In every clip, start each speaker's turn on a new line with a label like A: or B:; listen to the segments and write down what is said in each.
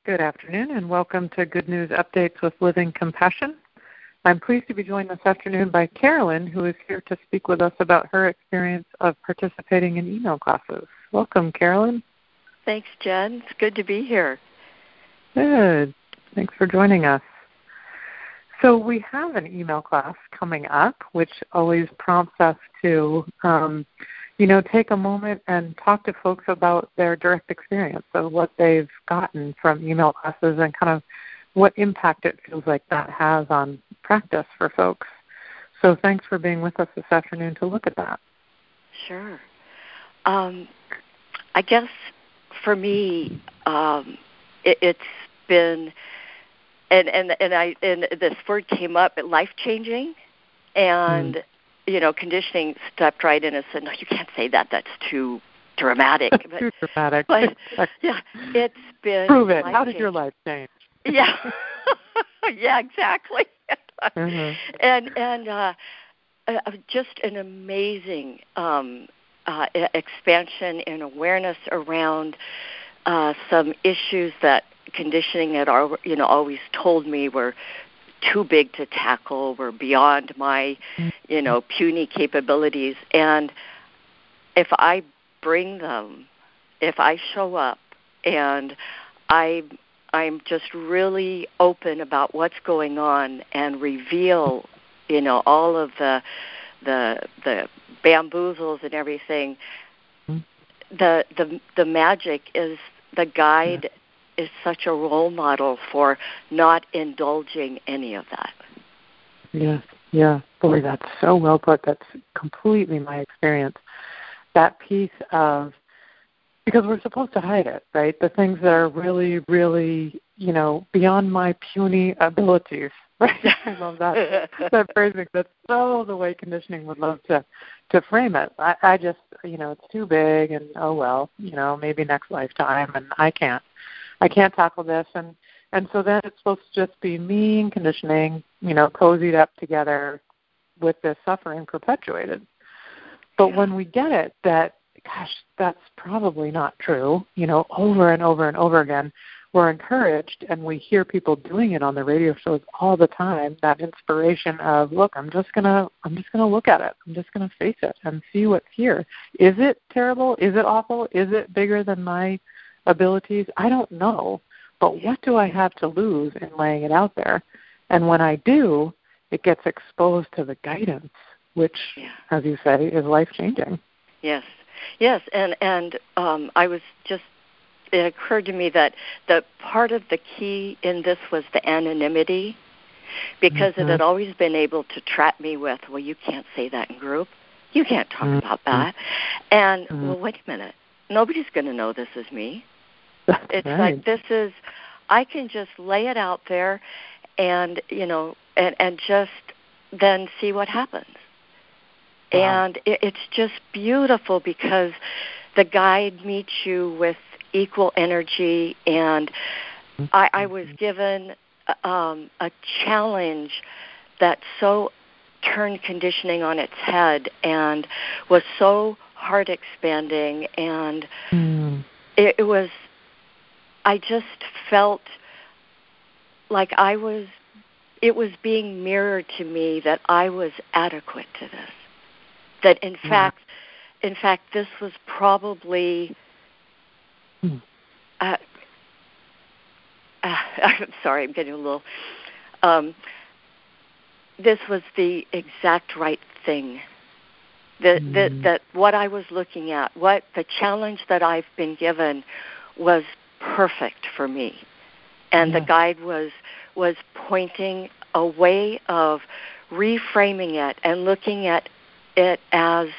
A: Good afternoon, and welcome to Good News Updates with Living Compassion. I'm pleased to be joined this afternoon by Carolyn, who is here to speak with us about her experience of participating in email classes. Welcome, Carolyn.
B: Thanks, Jen. It's good to be here.
A: Good. Thanks for joining us. So we have an email class coming up, which always prompts us to take a moment and talk to folks about their direct experience of what they've gotten from email classes and kind of what impact it feels like that has on practice for folks. So thanks for being with us this afternoon to look at that. Sure.
B: I guess for me, it's been, and this word came up, life-changing, and conditioning stepped right in and said, no, you can't say that. That's too dramatic.
A: But, too dramatic.
B: But, yeah, it's been
A: Prove it. How did your life change?
B: Yeah. Yeah, exactly. And just an amazing expansion in awareness around some issues that conditioning had always told me were too big to tackle, were beyond my, puny capabilities. And if I bring them, if I show up and I'm just really open about what's going on and reveal, all of the bamboozles and everything, the magic is the guide is such a role model for not indulging any of that.
A: Yes, yeah. Boy, that's so well put. That's completely my experience. That piece of, because we're supposed to hide it, right? The things that are really, really, beyond my puny abilities, right? I love that phrasing. That's so the way conditioning would love to frame it. I just, it's too big and, oh, well, maybe next lifetime, and I can't tackle this. And so then it's supposed to just be me and conditioning, cozied up together with this suffering perpetuated. But when we get it that, gosh, that's probably not true, over and over and over again, we're encouraged, and we hear people doing it on the radio shows all the time, that inspiration of, look, I'm just gonna look at it. I'm just gonna face it and see what's here. Is it terrible? Is it awful? Is it bigger than my abilities? I don't know. But what do I have to lose in laying it out there? And when I do, it gets exposed to the guidance, which, as you say, is life-changing.
B: Yes. Yes, and I was just, it occurred to me that the part of the key in this was the anonymity, because it had always been able to trap me with, well, you can't say that in group. You can't talk about that. And, well, wait a minute. Nobody's going to know this is me. It's
A: right.
B: like this is, I can just lay it out there and, and just then see what happens. Wow. And it's just beautiful because the guide meets you with equal energy, and I was given a challenge that so turned conditioning on its head and was so heart expanding, and it was, I just felt like it was being mirrored to me that I was adequate to this. That in fact, this was probably, I'm sorry, I'm getting a little, this was the exact right thing. That what I was looking at, what the challenge that I've been given was perfect for me. And the guide was pointing a way of reframing it and looking at it as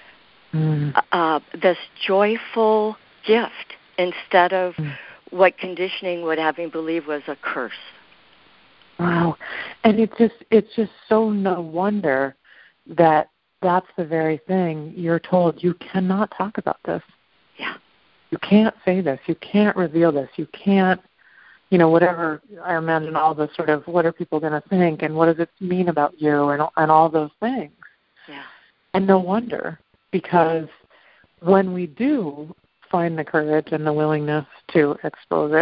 B: this joyful gift instead of what conditioning would have me believe was a curse.
A: Wow. And it's just so no wonder that that's the very thing you're told you cannot talk about this.
B: Yeah.
A: You can't say this. You can't reveal this. You can't, whatever. I imagine all the sort of what are people going to think and what does it mean about you and all those things.
B: Yeah.
A: And no wonder, because when we do find the courage and the willingness to expose it,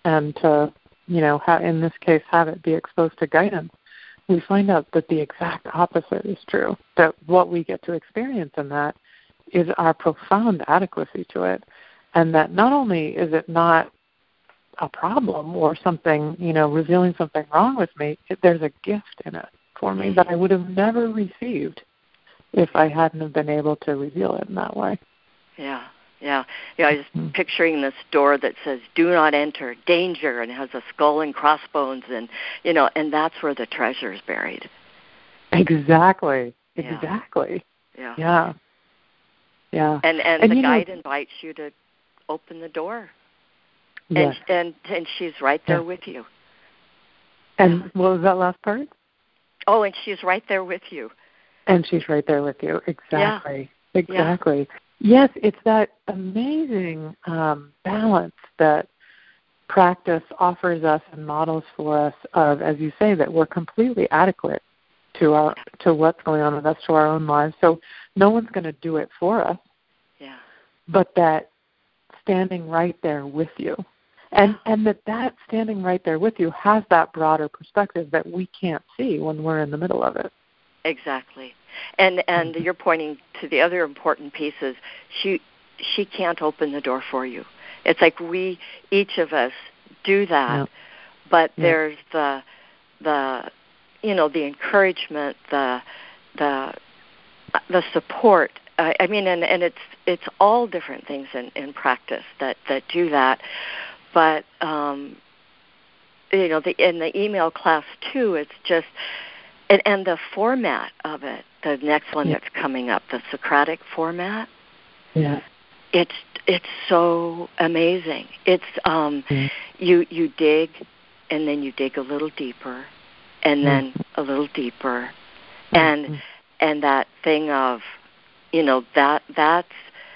A: and to, in this case, have it be exposed to guidance, we find out that the exact opposite is true, that what we get to experience in that is our profound adequacy to it, and that not only is it not a problem or something, revealing something wrong with me, there's a gift in it for me that I would have never received if I hadn't have been able to reveal it in that way.
B: Yeah. I was picturing this door that says "Do not enter, danger," and it has a skull and crossbones, and and that's where the treasure is buried.
A: Exactly.
B: Yeah. And the guide invites you to open the door.
A: Yes.
B: And she's right there with you.
A: And what was that last part?
B: Oh, and she's right there with you.
A: And she's right there with you. Exactly.
B: Yeah.
A: Exactly. Yes, it's that amazing balance that practice offers us and models for us of, as you say, that we're completely adequate to what's going on with us, to our own lives. So no one's going to do it for us.
B: Yeah.
A: But that standing right there with you. And that standing right there with you has that broader perspective that we can't see when we're in the middle of it.
B: Exactly. And you're pointing to the other important pieces. She can't open the door for you. It's like each of us do that, but there's the encouragement, the support. And it's all different things in practice that do that. But in the email class too, it's just and the format of it. The next one that's coming up, the Socratic format.
A: Yeah.
B: It's so amazing. It's you dig, and then you dig a little deeper, and then a little deeper, and that thing of that's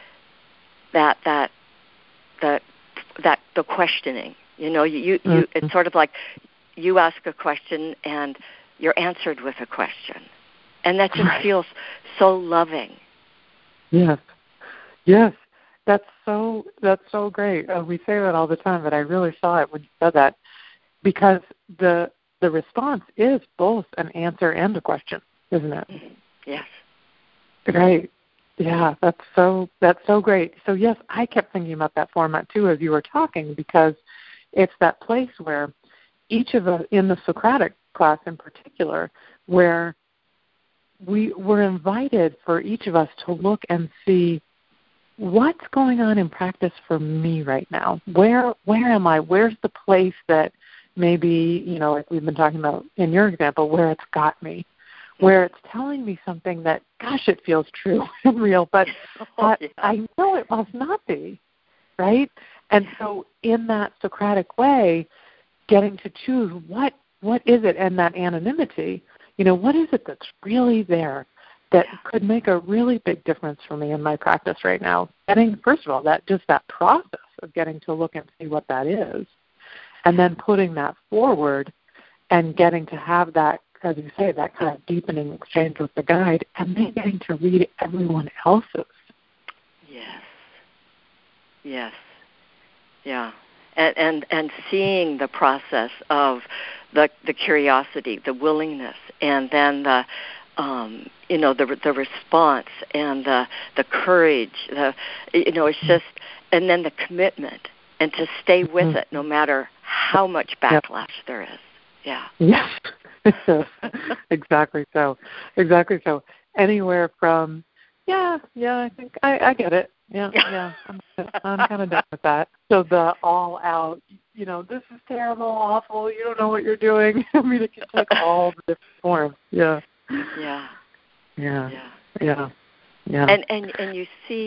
B: the questioning. You it's sort of like you ask a question and you're answered with a question, and that just feels so loving.
A: Yes, that's so great. We say that all the time, but I really saw it when you said that, because the response is both an answer and a question, isn't it?
B: Yes.
A: Great. Yeah, that's so great. So yes, I kept thinking about that format too as you were talking, because it's that place where each of us, in the Socratic class in particular, where we were invited for each of us to look and see what's going on in practice for me right now. Where am I? Where's the place that maybe, like we've been talking about in your example, where it's got me, where it's telling me something that, gosh, it feels true and real, but I know it must not be, right? And so in that Socratic way, getting to choose what is it, and that anonymity, what is it that's really there that could make a really big difference for me in my practice right now? First of all, that process of getting to look and see what that is, and then putting that forward and getting to have that, as you say, that kind of deepening exchange with the guide, and then getting to read everyone else's.
B: Yes. Yeah. And seeing the process of the curiosity, the willingness, and then the response and the courage, it's just, and then the commitment, and to stay with it no matter how much backlash there is. Yeah.
A: Yes. Exactly so. Anywhere from, I think I get it. Yeah. I'm kind of done with that. So the all out, this is terrible, awful, you don't know what you're doing. I mean, it can take all the different forms. Yeah. And
B: you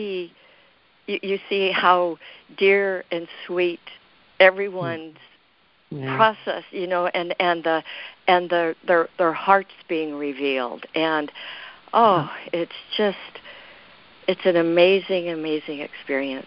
B: see how dear and sweet everyone's process, and their hearts being revealed, and it's an amazing experience.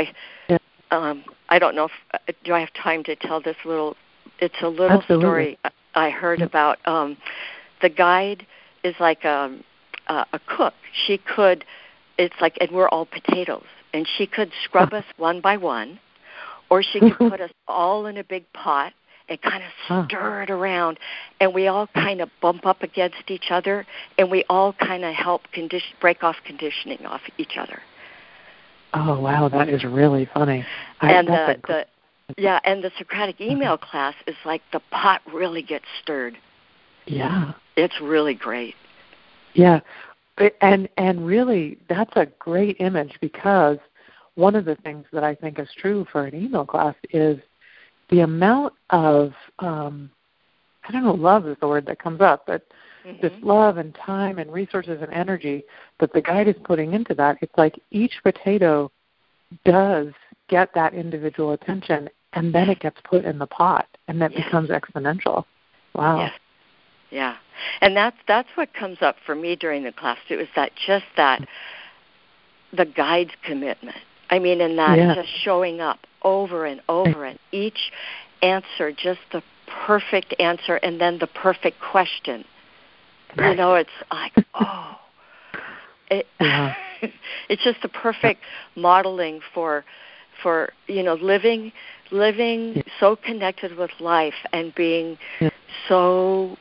B: I don't know if do I have time to tell this little. It's a little story I heard about. The guide is like a cook. She could, it's like, and we're all potatoes, and she could scrub us one by one, Or she could put us all in a big pot and kind of stir it around, and we all kind of bump up against each other, and we all kind of help break off conditioning off each other.
A: Oh, wow, that is really funny.
B: And the Socratic email class is like the pot really gets stirred.
A: Yeah.
B: It's really great.
A: Yeah. And really, that's a great image, because one of the things that I think is true for an email class is the amount of, I don't know, love is the word that comes up, but this love and time and resources and energy that the guide is putting into that. It's like each potato does get that individual attention, and then it gets put in the pot, and that becomes exponential. Wow.
B: Yes. Yeah. And that's what comes up for me during the class too, is that the guide's commitment. I mean, in that just showing up over and over, and each answer just the perfect answer, and then the perfect question. You know, it's like, it's just the perfect modeling for living so connected with life and being so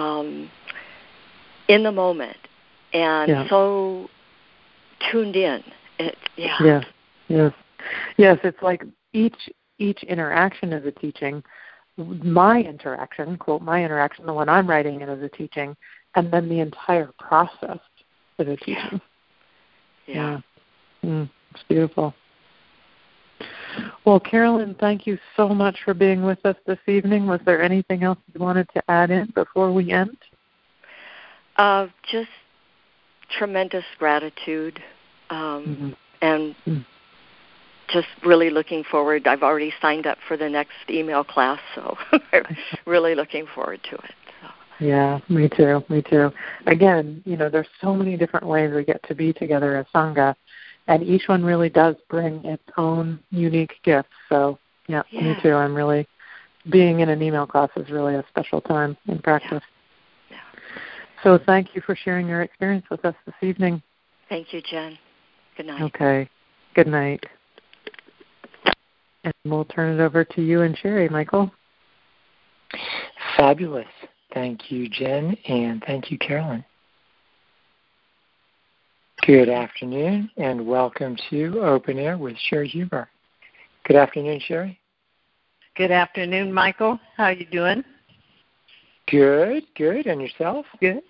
B: in the moment and so tuned in.
A: Yes. It's like each interaction is a teaching. My interaction, quote, my interaction, the one I'm writing in, is a teaching, and then the entire process is a teaching.
B: Yeah.
A: It's beautiful. Well, Carolyn, thank you so much for being with us this evening. Was there anything else you wanted to add in before we end?
B: Just tremendous gratitude, and just really looking forward. I've already signed up for the next email class, so I'm really looking forward to it. So.
A: Yeah, me too. Again, there's so many different ways we get to be together as Sangha, and each one really does bring its own unique gifts. So, me too. I'm really, being in an email class is really a special time in practice.
B: Yeah.
A: So thank you for sharing your experience with us this evening.
B: Thank you, Jen. Good night.
A: Okay. Good night. And we'll turn it over to you and Sherry, Michael.
C: Fabulous. Thank you, Jen, and thank you, Carolyn. Good afternoon, and welcome to Open Air with Sherry Huber. Good afternoon, Sherry.
D: Good afternoon, Michael. How are you doing?
C: Good. And yourself?
D: Good.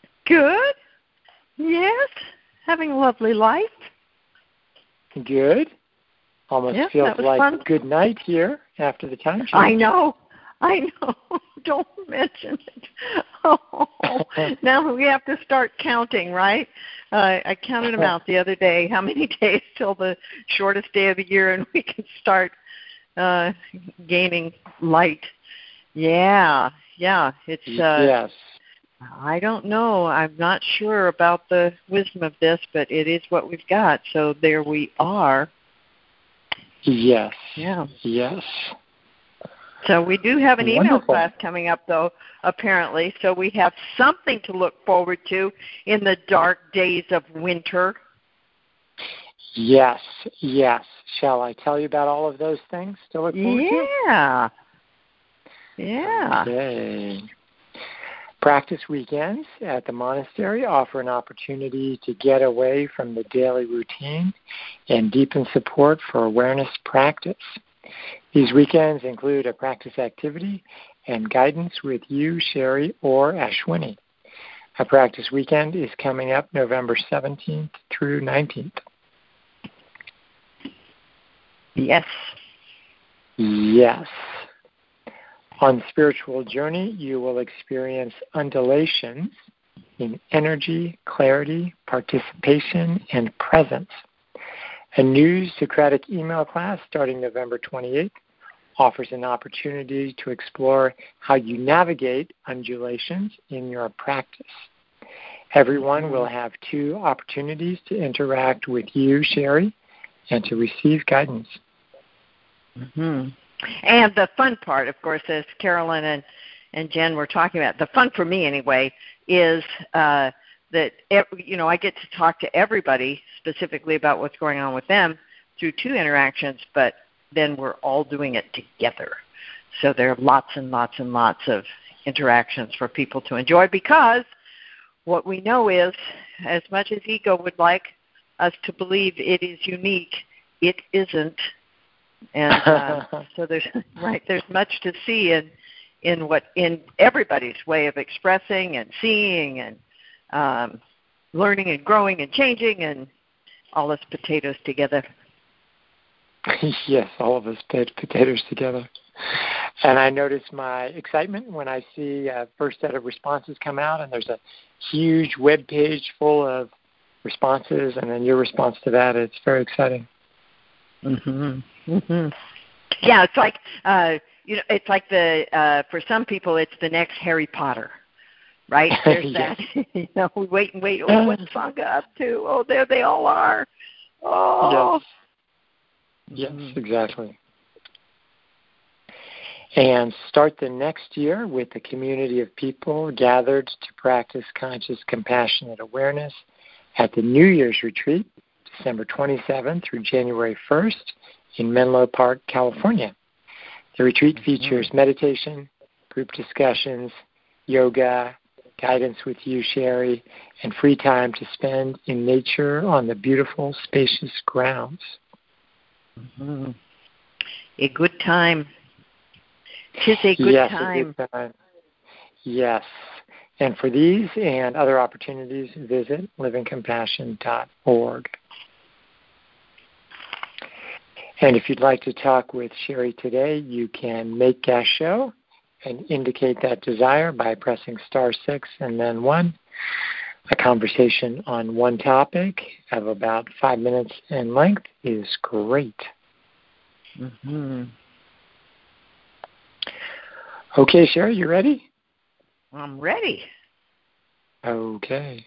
D: Yes. Having a lovely life.
C: Good. Almost feels like
D: fun.
C: Good night here after the time change.
D: I know. Don't mention it. Oh, now we have to start counting, right? I counted them out the other day, how many days till the shortest day of the year, and we can start gaining light. Yeah. It's
C: yes.
D: I don't know. I'm not sure about the wisdom of this, but it is what we've got. So there we are.
C: Yes.
D: Yeah.
C: Yes.
D: So we do have an
C: Wonderful.
D: email class coming up, though, apparently. So we have something to look forward to in the dark days of winter.
C: Yes. Shall I tell you about all of those things to look forward to?
D: Yeah.
C: Okay. Practice weekends at the monastery offer an opportunity to get away from the daily routine and deepen support for awareness practice. These weekends include a practice activity and guidance with you, Sherry, or Ashwini. A practice weekend is coming up November 17th through 19th.
D: Yes.
C: On Spiritual Journey, you will experience undulations in energy, clarity, participation, and presence. A new Socratic email class starting November 28th offers an opportunity to explore how you navigate undulations in your practice. Everyone will have 2 opportunities to interact with you, Sherry, and to receive guidance.
D: Mm-hmm. And the fun part, of course, as Carolyn and Jen were talking about, the fun for me anyway, is that, I get to talk to everybody specifically about what's going on with them through 2 interactions, but then we're all doing it together. So there are lots and lots and lots of interactions for people to enjoy, because what we know is, as much as ego would like us to believe it is unique, it isn't. And so there's much to see in everybody's way of expressing and seeing and learning and growing and changing, and all us potatoes together.
C: Yes, all of us potatoes together. And I notice my excitement when I see first set of responses come out, and there's a huge web page full of responses, and then your response to that. It's very exciting.
D: Mm-hmm. Mm-hmm. Yeah, it's like it's like for some people, it's the next Harry Potter, right? There's
C: Yes.
D: that. We wait and wait. Oh, what's Sangha up to? Oh, there they all are. Oh.
C: Yes, exactly. And start the next year with a community of people gathered to practice conscious, compassionate awareness at the New Year's retreat, December 27th through January 1st in Menlo Park, California. The retreat features meditation, group discussions, yoga, guidance with you, Sherry, and free time to spend in nature on the beautiful, spacious grounds.
D: Mm-hmm. A good time. 'Tis a good time.
C: A good time. Yes. And for these and other opportunities, visit livingcompassion.org. And if you'd like to talk with Sherry today, you can make guest show and indicate that desire by pressing *6 and then 1. A conversation on one topic of about 5 minutes in length is great.
D: Mm-hmm.
C: Okay, Sherry, you ready?
D: I'm ready.
C: Okay.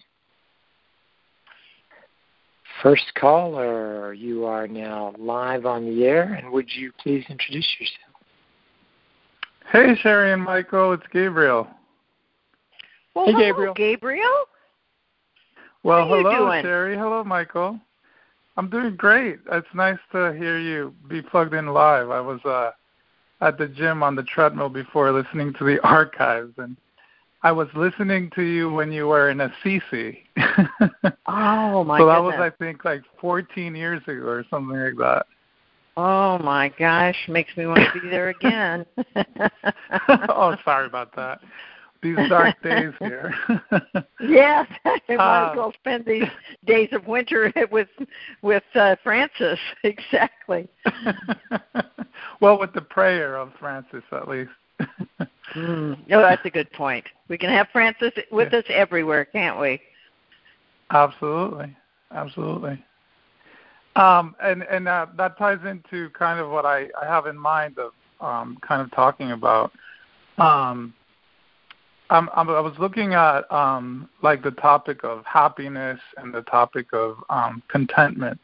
C: First caller, you are now live on the air, and would you please introduce yourself?
E: Hey, Sherry and Michael, it's Gabriel.
D: Well,
C: hey,
D: hello, Gabriel.
E: Well,
D: How are you
E: hello,
D: doing?
E: Sherry. Hello, Michael. I'm doing great. It's nice to hear you be plugged in live. I was at the gym on the treadmill before listening to the archives, and I was listening to you when you were in Assisi.
D: Oh, my
E: So
D: goodness.
E: that was, I think, like 14 years ago or something like that.
D: Oh, my gosh. Makes me want to be there again.
E: Oh, sorry about that. These dark days here.
D: Yes, I might as well spend these days of winter with Francis. Exactly.
E: Well, with the prayer of Francis, at least.
D: Oh, that's a good point. We can have Francis with us everywhere, can't we?
E: Absolutely. Absolutely. And that ties into kind of what I have in mind of kind of talking about. I was looking at like the topic of happiness and the topic of contentment,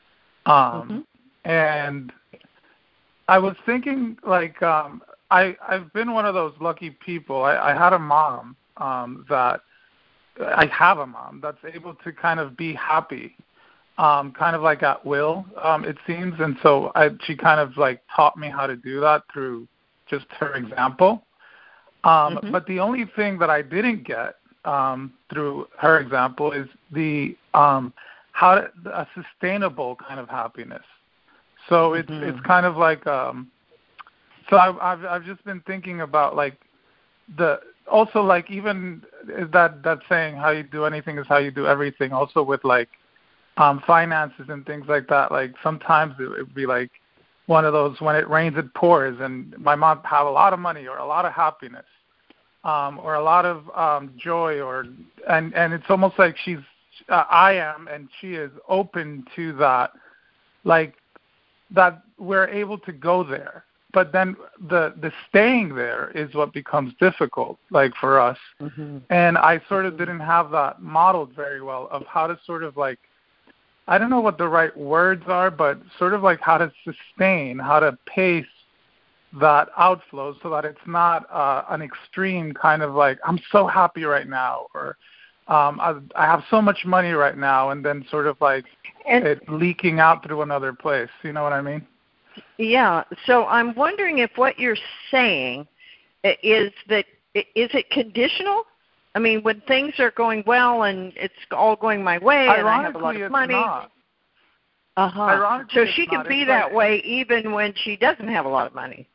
E: and I was thinking like I've been one of those lucky people. I had a mom that I have a mom that's able to kind of be happy, kind of like at will, it seems, and so she kind of like taught me how to do that through just her example. But the only thing that I didn't get through her example is the a sustainable kind of happiness. So it's kind of like so I've just been thinking about like also like even that saying how you do anything is how you do everything. Also with like finances and things like that. Like sometimes it would be like one of those when it rains it pours, and my mom have a lot of money or a lot of happiness. Or a lot of joy, and it's almost like I am, and she is open to that, like that we're able to go there. But then the staying there is what becomes difficult, like for us. And I sort of didn't have that modeled very well of how to sort of like, I don't know what the right words are, but sort of like how to sustain, how to pace that outflow so that it's not an extreme kind of like I'm so happy right now, or I have so much money right now, and then sort of like it leaking out through another place. You know what I mean?
D: Yeah. So I'm wondering if what you're saying is it conditional? I mean, when things are going well and it's all going my way and I have a lot of money.
E: Not.
D: So she can be that way even when she doesn't have a lot of money.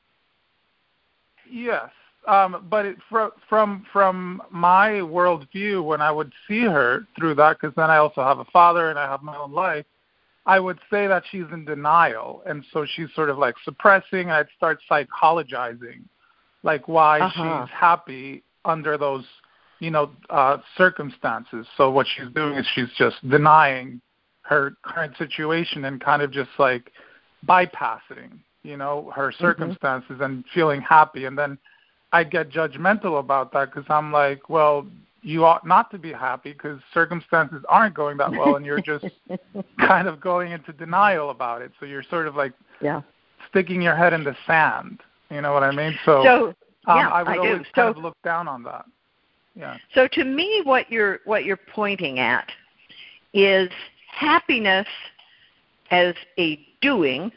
E: Yes. But from my worldview, when I would see her through that, because then I also have a father and I have my own life, I would say that she's in denial, and so she's sort of like suppressing, and I'd start psychologizing, like why she's happy under those, circumstances. So what she's doing is she's just denying her current situation and kind of just like bypassing, her circumstances and feeling happy. And then I get judgmental about that because I'm like, well, you ought not to be happy because circumstances aren't going that well, and you're just kind of going into denial about it. So you're sort of like sticking your head in the sand. You know what I mean? So I would always kind of look down on that. Yeah.
D: So to me, what you're pointing at is happiness as a doing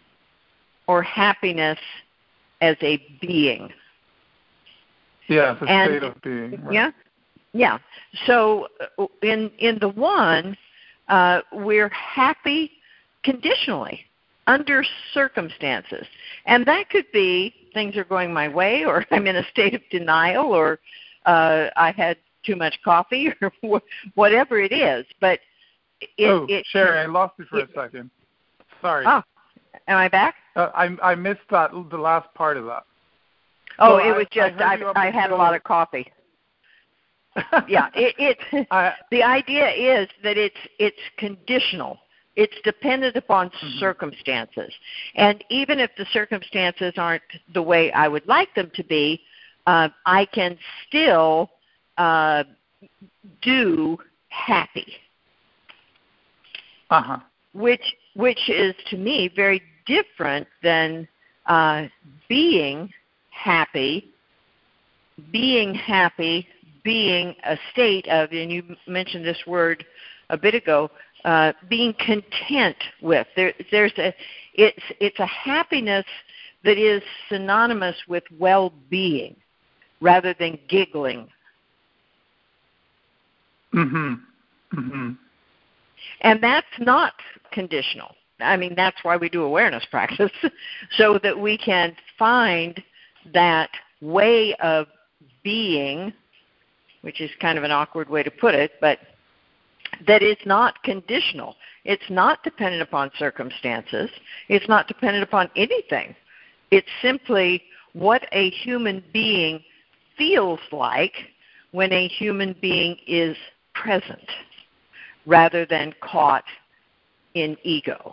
D: or happiness as a being.
E: Yeah, it's a state of being. Right?
D: Yeah. So in the one, we're happy conditionally under circumstances. And that could be things are going my way, or I'm in a state of denial, or I had too much coffee, or whatever it is. But
E: Sherry, I lost you for a second. Sorry.
D: Oh, am I back?
E: I missed the last part of that.
D: Oh, so it was just I had a lot of coffee. Yeah, the idea is that it's conditional. It's dependent upon circumstances. And even if the circumstances aren't the way I would like them to be, I can still do happy. Which is, to me, very different than being happy, being a state of, and you mentioned this word a bit ago, being content with. It's a happiness that is synonymous with well-being rather than giggling. And that's not conditional. I mean, that's why we do awareness practice, so that we can find that way of being, which is kind of an awkward way to put it, but that is not conditional. It's not dependent upon circumstances. It's not dependent upon anything. It's simply what a human being feels like when a human being is present rather than caught in ego.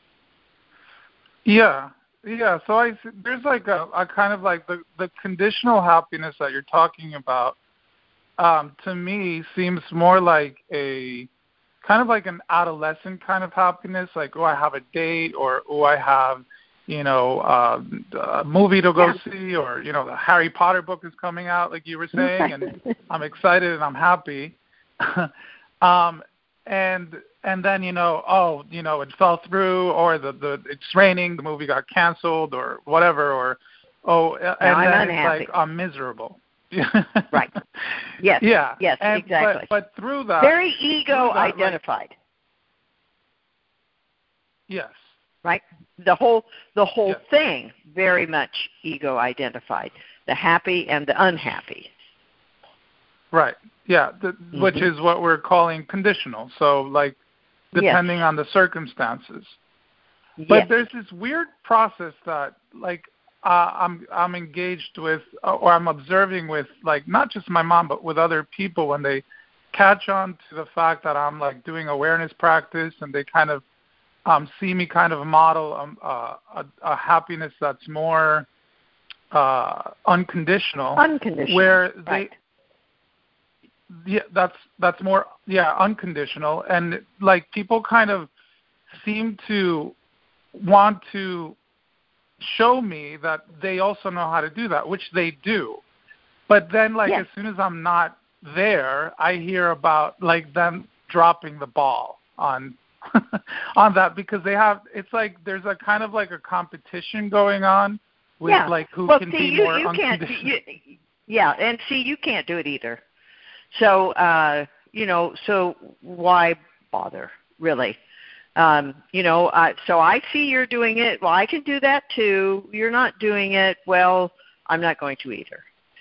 E: Yeah. So there's like a kind of like the conditional happiness that you're talking about. To me, seems more like a kind of like an adolescent kind of happiness, like, I have a date, or I have, a movie to go see, or, the Harry Potter book is coming out, like you were saying, and I'm excited and I'm happy. And then, it fell through, or it's raining, the movie got canceled, or whatever, or,
D: I'm unhappy.
E: It's like, I'm miserable.
D: Right. Yes.
E: Yeah.
D: Yes, exactly.
E: But through that,
D: very ego identified.
E: Yes.
D: Right. The whole thing very much ego identified. The happy and the unhappy.
E: Right. Yeah. Which is what we're calling conditional. So, like, depending on the circumstances. But there's this weird process that, like, I'm engaged with, or I'm observing with, like, not just my mom, but with other people when they catch on to the fact that I'm, like, doing awareness practice, and they kind of see me kind of model a happiness that's more unconditional. Where they, that's more unconditional, and like people kind of seem to want to show me that they also know how to do that, which they do. But then, like, as soon as I'm not there, I hear about, like, them dropping the ball on on that, because it's like there's a kind of like a competition going on with like who can be more unconditional.
D: And see, you can't do it either. So, so why bother, really? So I see you're doing it. Well, I can do that too. You're not doing it. Well, I'm not going to either.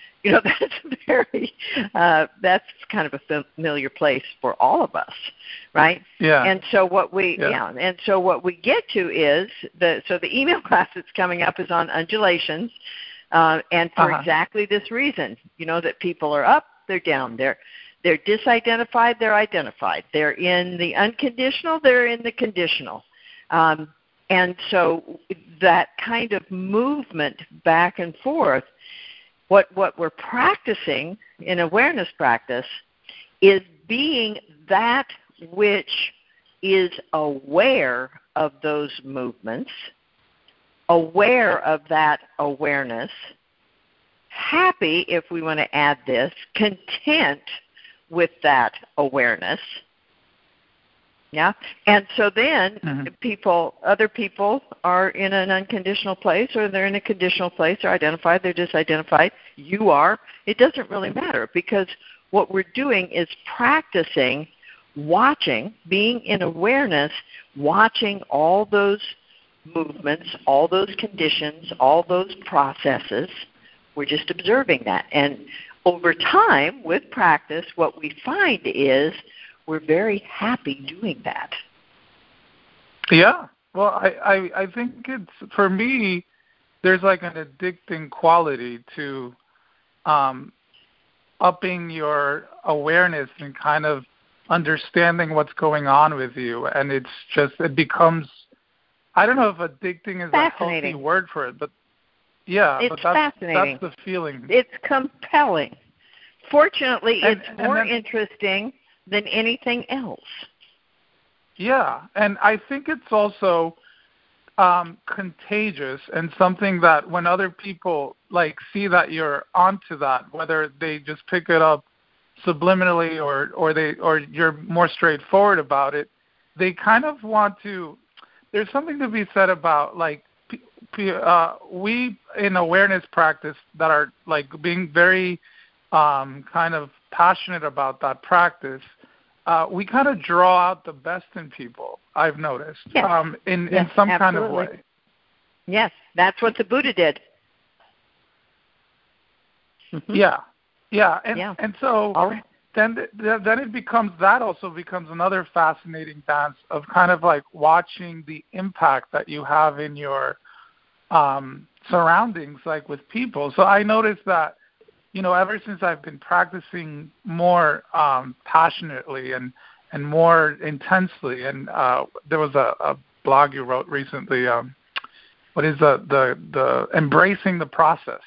D: That's kind of a familiar place for all of us, right?
E: Yeah.
D: And so what we get to is the email class that's coming up is on undulations, and for exactly this reason, that people are up, they're down, they're disidentified, they're identified, they're in the unconditional, they're in the conditional, and so that kind of movement back and forth. What we're practicing in awareness practice is being that which is aware of those movements, aware of that awareness, happy, if we want to add this, content with that awareness. Yeah, and so then other people are in an unconditional place, or they're in a conditional place, they're identified, they're disidentified. You are. It doesn't really matter, because what we're doing is practicing watching, being in awareness, watching all those movements, all those conditions, all those processes. We're just observing that. And over time, with practice, what we find is we're very happy doing that.
E: Yeah. Well, I think it's, for me, there's like an addicting quality to upping your awareness and kind of understanding what's going on with you. And it becomes, I don't know if addicting is a healthy word for it, but
D: it's fascinating.
E: That's the feeling.
D: It's compelling. Fortunately, it's more interesting than anything else.
E: Yeah, and I think it's also contagious, and something that when other people see that you're onto that, whether they just pick it up subliminally or you're more straightforward about it, they kind of want to. There's something to be said about we in awareness practice that are being very kind of passionate about that practice, we kind of draw out the best in people, I've noticed, in some kind of way.
D: Yes, that's what the Buddha did. Mm-hmm.
E: Yeah. And so then that also becomes another fascinating dance of kind of watching the impact that you have in your surroundings, with people. So I noticed that, ever since I've been practicing more passionately and more intensely, and there was a blog you wrote recently, what is the embracing the process?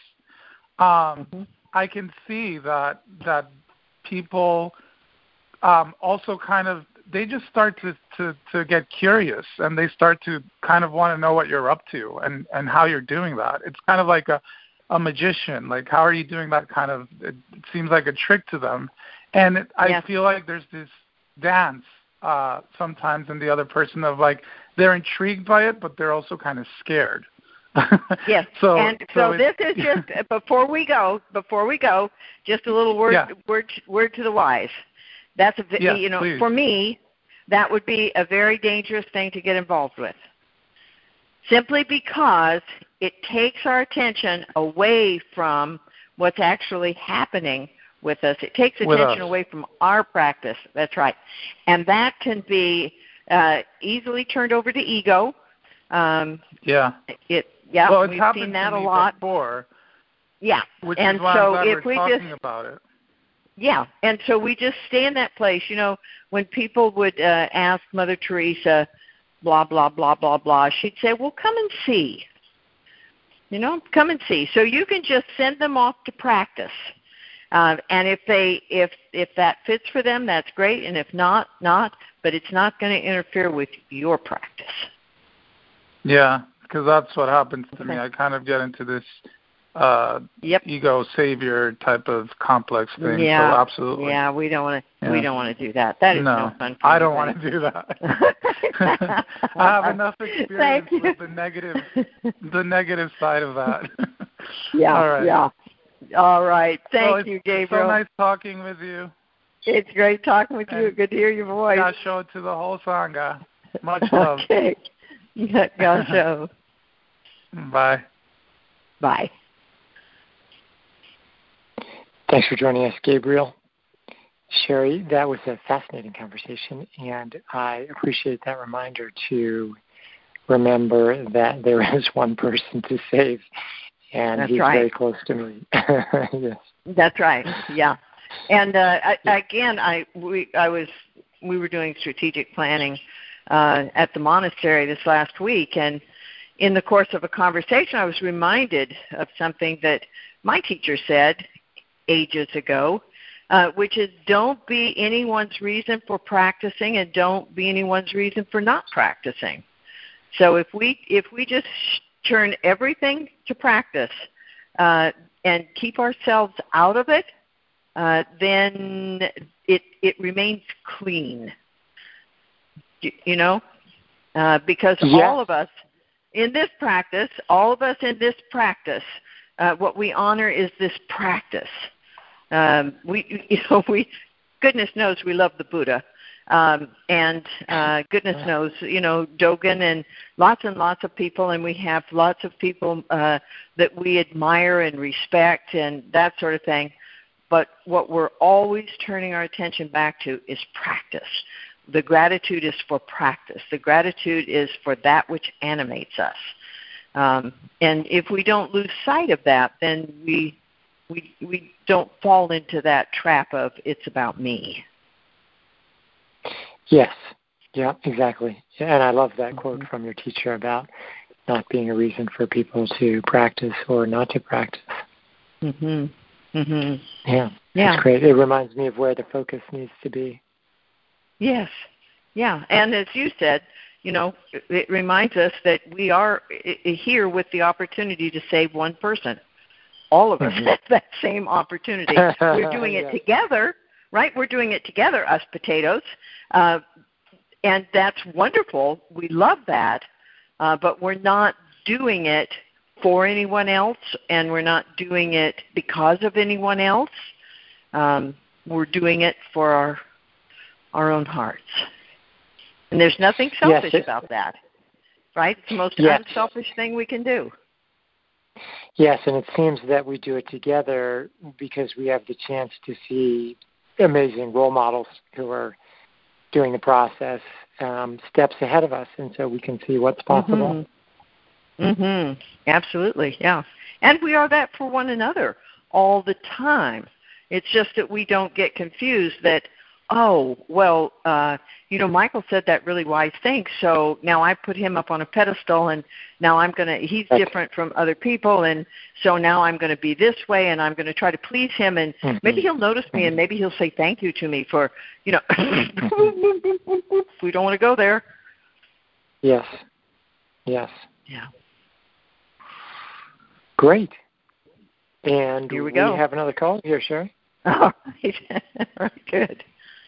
E: I can see that people also kind of, they just start to get curious, and they start to kind of want to know what you're up to and how you're doing that. It's kind of like a magician, how are you doing that kind of, it seems like a trick to them. And I feel like there's this dance sometimes in the other person of they're intrigued by it, but they're also kind of scared.
D: Yes. So this is just before we go, just a little word to the wise. That's
E: please.
D: For me, that would be a very dangerous thing to get involved with. Simply because it takes our attention away from what's actually happening with us. It takes attention away from our practice. That's right. And that can be easily turned over to ego.
E: Well,
D: we've seen that a lot
E: before.
D: Yeah.
E: Which
D: and
E: is why
D: so
E: I'm glad
D: if
E: we're
D: we
E: talking
D: just
E: about it.
D: Yeah, and so we just stay in that place. When people would ask Mother Teresa, blah, blah, blah, blah, blah, she'd say, well, come and see. Come and see. So you can just send them off to practice. And if that fits for them, that's great. And if not. But it's not going to interfere with your practice.
E: Yeah, because that's what happens to me. I kind of get into this ego savior type of complex thing.
D: Yeah.
E: So absolutely.
D: Yeah, we don't want to. We don't want to do that. That is no fun.
E: I don't want to do that. I have enough experience with the negative side of that.
D: Yeah.
E: All right.
D: Yeah. All right. Thank you, Gabriel.
E: It's so nice talking with you.
D: It's great talking with you. Good to hear your voice.
E: Gasho to the whole Sangha. Much love.
D: Okay. Yeah, Gasho.
E: Bye.
D: Bye.
C: Thanks for joining us, Gabriel. Sherry, that was a fascinating conversation, and I appreciate that reminder to remember that there is one person to save, and
D: That's
C: he's
D: right.
C: very close to me. Yes.
D: That's right. Yeah. And we were doing strategic planning at the monastery this last week, and in the course of a conversation, I was reminded of something that my teacher said ages ago, which is don't be anyone's reason for practicing and don't be anyone's reason for not practicing. So if we just turn everything to practice and keep ourselves out of it, then it remains clean. You know, because all of us in this practice, what we honor is this practice. Goodness knows we love the Buddha, and goodness knows, Dogen and lots of people, and we have lots of people that we admire and respect and that sort of thing. But what we're always turning our attention back to is practice. The gratitude is for practice. The gratitude is for that which animates us. And if we don't lose sight of that, then we don't fall into that trap of it's about me.
C: Yes. Yeah, exactly. And I love that quote from your teacher about not being a reason for people to practice or not to practice.
D: Mhm. Mhm.
C: Yeah. That's great. It reminds me of where the focus needs to be. Yes.
D: Yeah. And as you said, it reminds us that we are here with the opportunity to save one person. All of us have that same opportunity. We're doing it together, right? We're doing it together, us potatoes. And that's wonderful. We love that. But we're not doing it for anyone else, and we're not doing it because of anyone else. We're doing it for our own hearts. And there's nothing selfish about that, right? It's the most unselfish thing we can do.
C: Yes, and it seems that we do it together because we have the chance to see amazing role models who are doing the process steps ahead of us, and so we can see what's possible.
D: Mhm. Absolutely, yeah. And we are that for one another all the time. It's just that we don't get confused that, Michael said that really wise thing, so now I put him up on a pedestal, and now he's different from other people, and so now I'm going to be this way, and I'm going to try to please him, and maybe he'll notice me, and maybe he'll say thank you to me for, we don't want to go there.
C: Yes. Yes.
D: Yeah.
C: Great. And
D: here we go.
C: We have another call here, Sherry.
D: All right. Very good.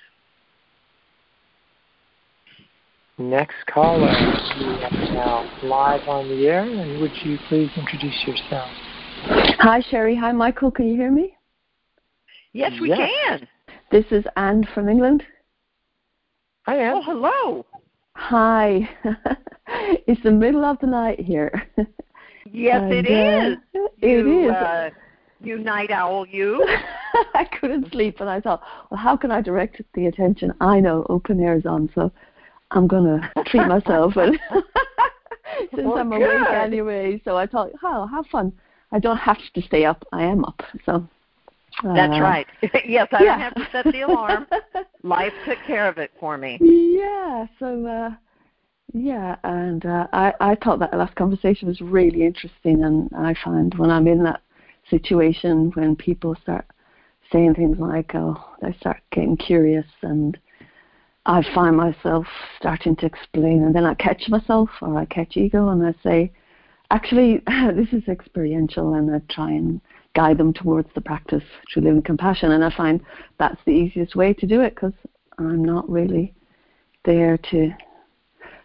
C: Next caller, we are now live on the air, and would you please introduce yourself?
F: Hi, Sherry. Hi, Michael. Can you hear me?
D: Yes, we can.
F: This is Anne from England.
C: Hi, Anne.
D: Oh, hello.
F: Hi. It's the middle of the night here.
D: Yes, it is.
F: It is.
D: You night owl, you.
F: I couldn't sleep, and I thought, well, how can I direct the attention? I know open air is on, so I'm going to treat myself. And since I'm awake anyway, so I thought, have fun. I don't have to stay up. I am up. So
D: that's right. Yes, I don't have to set the alarm. Life took care of it for me.
F: Yeah. So, and I thought that last conversation was really interesting, and I find when I'm in that situation when people start saying things like, they start getting curious, and I find myself starting to explain, and then I catch myself or I catch ego, and I say, actually, this is experiential, and I try and guide them towards the practice through living compassion, and I find that's the easiest way to do it because I'm not really there to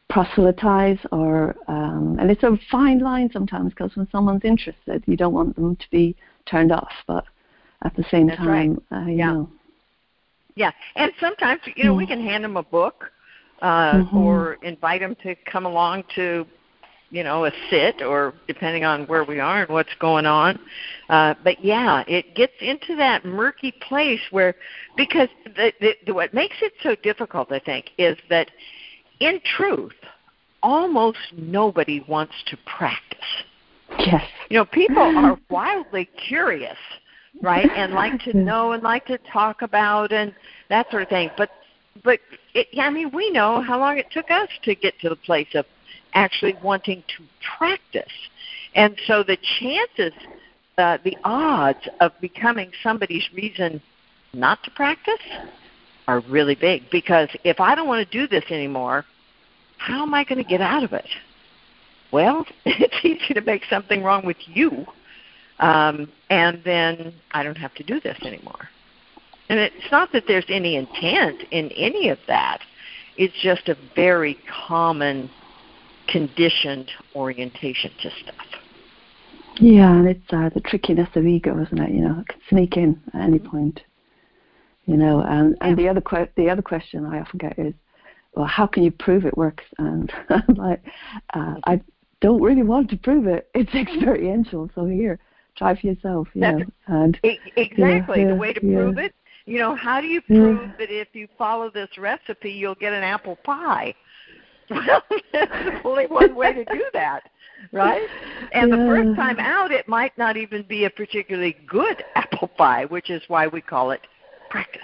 F: proselytize or and it's a fine line sometimes, because when someone's interested, you don't want them to be turned off, but at the same time, you know.
D: Yeah, and sometimes, we can hand them a book or invite them to come along to, a sit, or depending on where we are and what's going on. But, yeah, it gets into that murky place where, because what makes it so difficult, I think, is that in truth, almost nobody wants to practice.
F: Yes.
D: People are wildly curious, right, and like to know and like to talk about and that sort of thing. But we know how long it took us to get to the place of actually wanting to practice. And so the chances, the odds of becoming somebody's reason not to practice are really big, because if I don't want to do this anymore, how am I going to get out of it? Well, it's easy to make something wrong with you, and then I don't have to do this anymore. And it's not that there's any intent in any of that. It's just a very common conditioned orientation to stuff.
F: Yeah, and it's the trickiness of ego, isn't it? It can sneak in at any point. And the other question I often get is, well, how can you prove it works? And I'm like, I don't really want to prove it. It's experiential. So here, try for yourself. And
D: exactly the way to prove it. How do you prove that if you follow this recipe, you'll get an apple pie? Well, there's only one way to do that, right? And the first time out, it might not even be a particularly good apple pie, which is why we call it practice.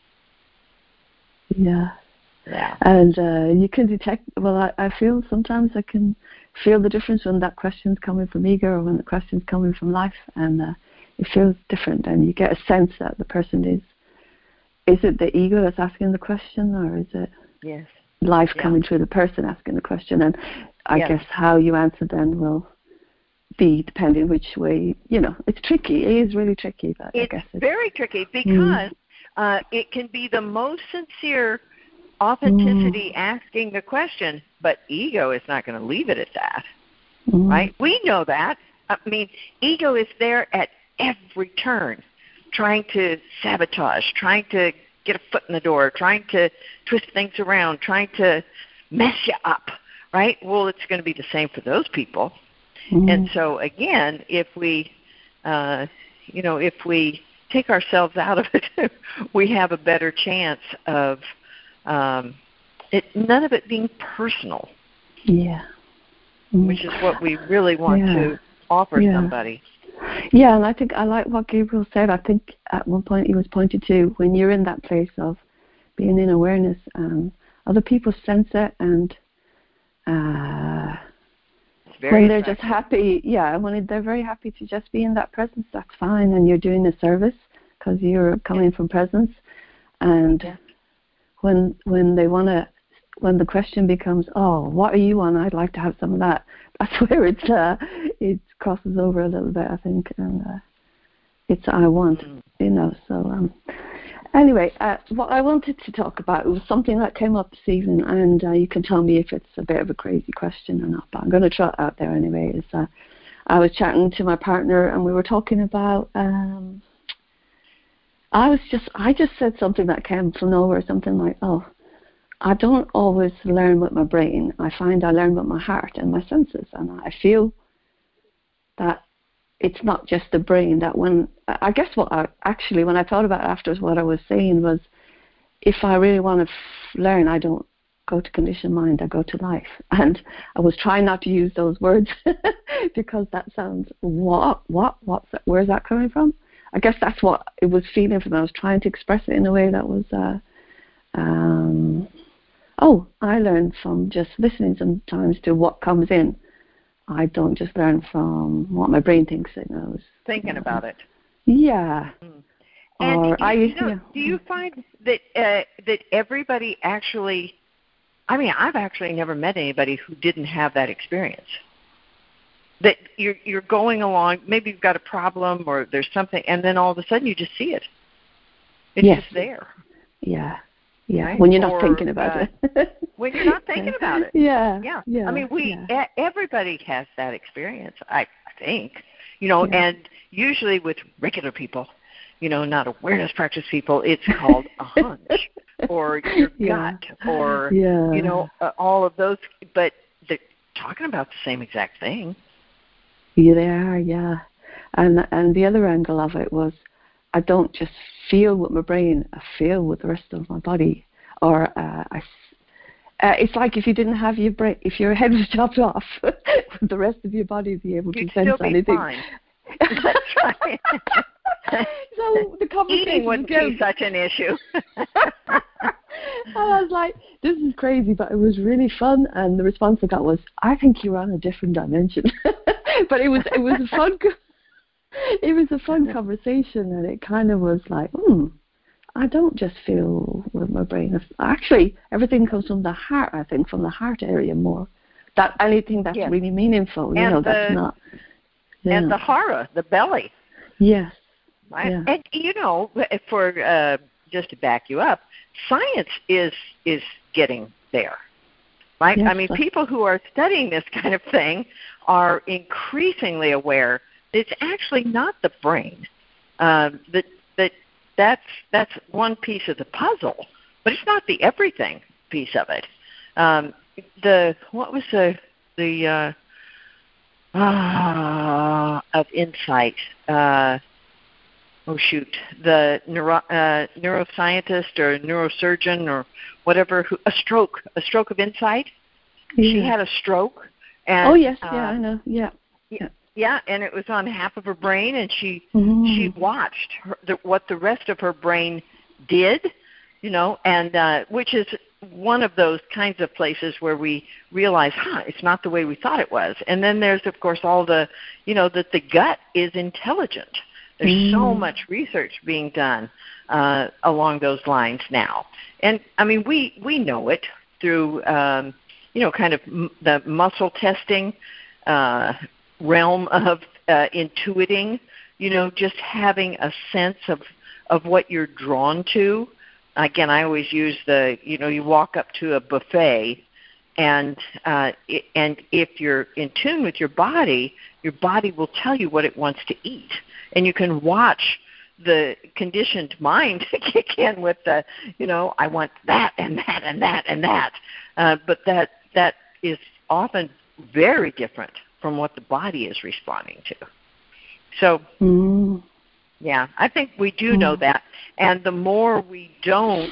F: Yeah.
D: Yeah.
F: And you can detect, I feel sometimes I can feel the difference when that question's coming from ego or when the question's coming from life, and it feels different, and you get a sense that the person is it the ego that's asking the question, or is it life coming through the person asking the question? And I guess how you answer then will be depending which way, it's tricky. It is really tricky, but I guess it's
D: very tricky, because it can be the most sincere authenticity asking the question, but ego is not going to leave it at that, right? We know that. Ego is there at every turn, trying to sabotage, trying to get a foot in the door, trying to twist things around, trying to mess you up, right? Well, it's going to be the same for those people. And so, again, if we, if we take ourselves out of it, we have a better chance of none of it being personal.
F: Yeah.
D: Which is what we really want to offer somebody.
F: Yeah, and I think I like what Gabriel said. I think at one point he was pointed to, when you're in that place of being in awareness, other people sense it, and when they're just happy, when they're very happy to just be in that presence, that's fine, and you're doing a service because you're coming from presence. And when they want to, when the question becomes, oh, what are you on? I'd like to have some of that. That's where it crosses over a little bit, I think, and it's I want, So anyway, what I wanted to talk about was something that came up this evening, and you can tell me if it's a bit of a crazy question or not, but I'm going to try it out there anyway. I was chatting to my partner, and we were talking about. I just said something that came from nowhere, something like, oh, I don't always learn with my brain. I find I learn with my heart and my senses. And I feel that it's not just the brain. That when I thought about it afterwards, what I was saying was, if I really want to learn, I don't go to conditioned mind, I go to life. And I was trying not to use those words because that sounds, where's that coming from? I guess that's what it was feeling for me. I was trying to express it in a way that was, I learn from just listening sometimes to what comes in. I don't just learn from what my brain thinks it knows.
D: Thinking about it.
F: Yeah.
D: And do you find that that everybody actually? I've actually never met anybody who didn't have that experience. That you're going along, maybe you've got a problem or there's something, and then all of a sudden you just see it. It's just there.
F: Yeah. Yeah,
D: right?
F: when you're not thinking about it.
D: When you're not thinking about it.
F: Yeah.
D: I mean, everybody has that experience, I think. And usually with regular people, not awareness practice people, it's called a hunch or your gut or, all of those. But they're talking about the same exact thing.
F: Yeah, they are, yeah. And the other angle of it was I don't just feel with my brain, I feel with the rest of my body. Or it's like if you didn't have your brain, if your head was chopped off, would the rest of your body be able to sense
D: still be
F: anything?
D: Fine. That's right.
F: So the conversation
D: eating wouldn't be such an issue.
F: And I was like, this is crazy, but it was really fun. And the response I got was, I think you're on a different dimension. But it was a fun. It was a fun conversation, and it kind of was like, I don't just feel with my brain. Actually, everything comes from the heart. I think from the heart area more. That anything that's really meaningful, that's not. Yeah.
D: And the hara, the belly.
F: Yes.
D: Right?
F: Yeah.
D: And for just to back you up, science is getting there. Right?
F: Yes,
D: I mean, people who are studying this kind of thing are increasingly aware that it's actually not the brain. That's one piece of the puzzle, but it's not the everything piece of it. What was the of insight? The neuroscientist or neurosurgeon or whatever, a stroke of insight. Yeah. She had a stroke. And,
F: oh yes, I know. Yeah.
D: Yeah, and it was on half of her brain, and she watched what the rest of her brain did, and which is one of those kinds of places where we realize, it's not the way we thought it was. And then there's, of course, all the, that the gut is intelligent. There's so much research being done along those lines now. And, I mean, we know it through, kind of the muscle testing realm of intuiting, just having a sense of what you're drawn to. Again, I always use you walk up to a buffet, and if you're in tune with your body will tell you what it wants to eat. And you can watch the conditioned mind kick in with the, I want that and that and that and that. But that is often very different from what the body is responding to. So, yeah, I think we do know that. And the more we don't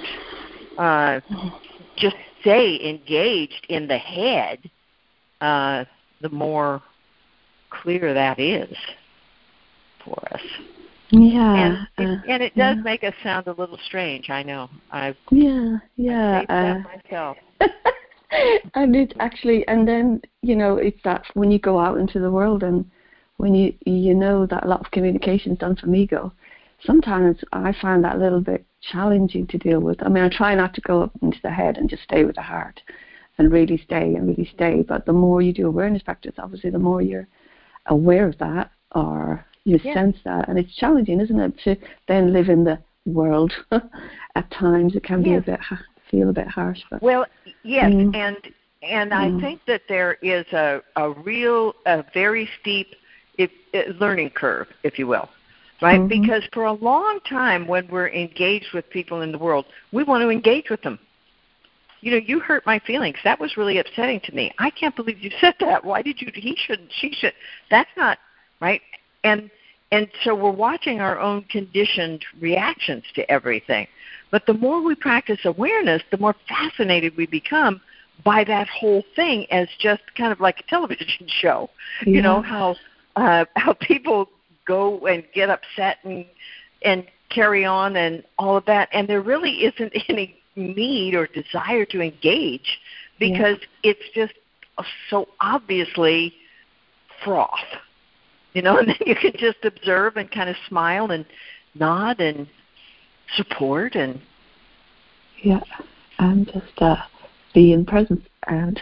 D: just stay engaged in the head, the more clear that is for us.
F: Yeah.
D: And it does make us sound a little strange, I know. I've that myself.
F: And it's actually, and then, it's that when you go out into the world and when you know that a lot of communication is done from ego, sometimes I find that a little bit challenging to deal with. I mean, I try not to go up into the head and just stay with the heart and really stay. But the more you do awareness practice, obviously, the more you're aware of that or you sense that. And it's challenging, isn't it, to then live in the world. At times it can be feel a bit harsh. But,
D: well, yes, and I think that there is a very steep learning curve, if you will, right? Mm-hmm. Because for a long time when we're engaged with people in the world, we want to engage with them. You hurt my feelings. That was really upsetting to me. I can't believe you said that. Why did you? He shouldn't. She should. That's not right. And so we're watching our own conditioned reactions to everything. But the more we practice awareness, the more fascinated we become by that whole thing as just kind of like a television show. Yeah. How people go and get upset and carry on and all of that, and there really isn't any need or desire to engage because it's just so obviously froth. And then you can just observe and kind of smile and nod and support and
F: just be in presence and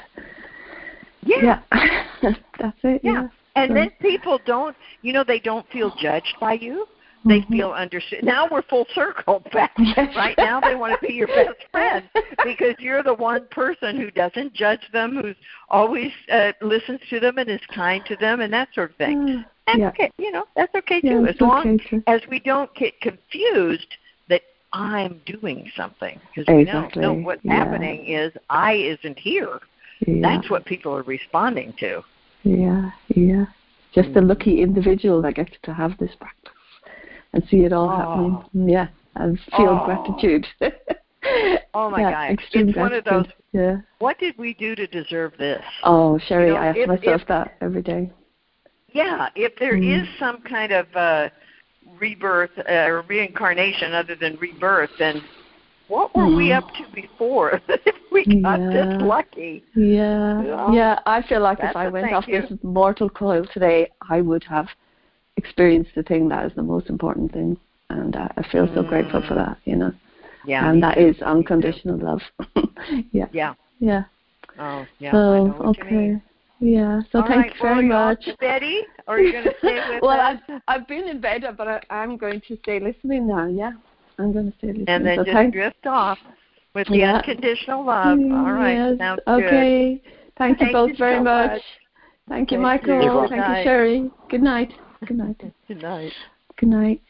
F: that's it.
D: And then people don't, they don't feel judged by you. they feel understood. Now we're full circle back. Right now they want to be your best friend because you're the one person who doesn't judge them, who's always listens to them and is kind to them and that sort of thing. That's okay. That's okay too, as long as we don't get confused that I'm doing something, because we know what's happening is I isn't here. That's what people are responding to. Just a lucky individual that gets to have this practice and see it all happening. And feel gratitude. Oh my God! It's one of those. What did we do to deserve this? Oh, Sherry, I ask myself that every day. Yeah, if there is some kind of rebirth or reincarnation other than rebirth, then what were we up to before if we got this lucky? I feel like if I went off this mortal coil today, I would have experienced the thing that is the most important thing, and I feel so grateful for that, and that is unconditional love. Oh, yeah. I know what you mean. So thank you very much. Betty, or are you going to stay with us? I've been in bed, but I'm going to stay listening now, I'm going to stay listening. And then just drift off with the unconditional love. All right, sounds good. Okay. Thank you both very much. Thank you, Michael. Thank you, Sherry. Good night. Good night. Good night. Good night.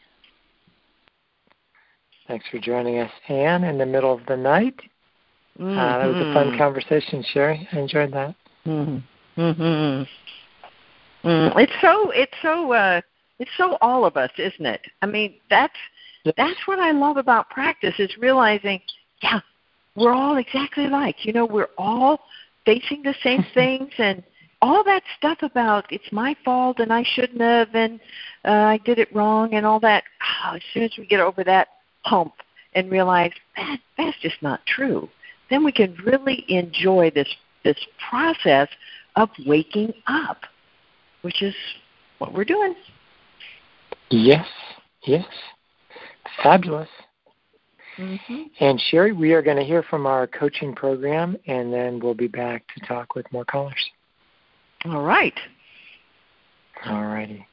C: Thanks for joining us, Anne, in the middle of the night. That was a fun conversation, Sherry. I enjoyed that.
D: It's so all of us, isn't it? I mean, that's what I love about practice, is realizing, we're all exactly alike. We're all facing the same things, and all that stuff about it's my fault and I shouldn't have and I did it wrong and all that. As soon as we get over that hump and realize that's just not true, then we can really enjoy this process of waking up, which is what we're doing.
C: Yes. Fabulous. And Sherry, we are going to hear from our coaching program, and then we'll be back to talk with more callers.
D: All right.
C: All righty.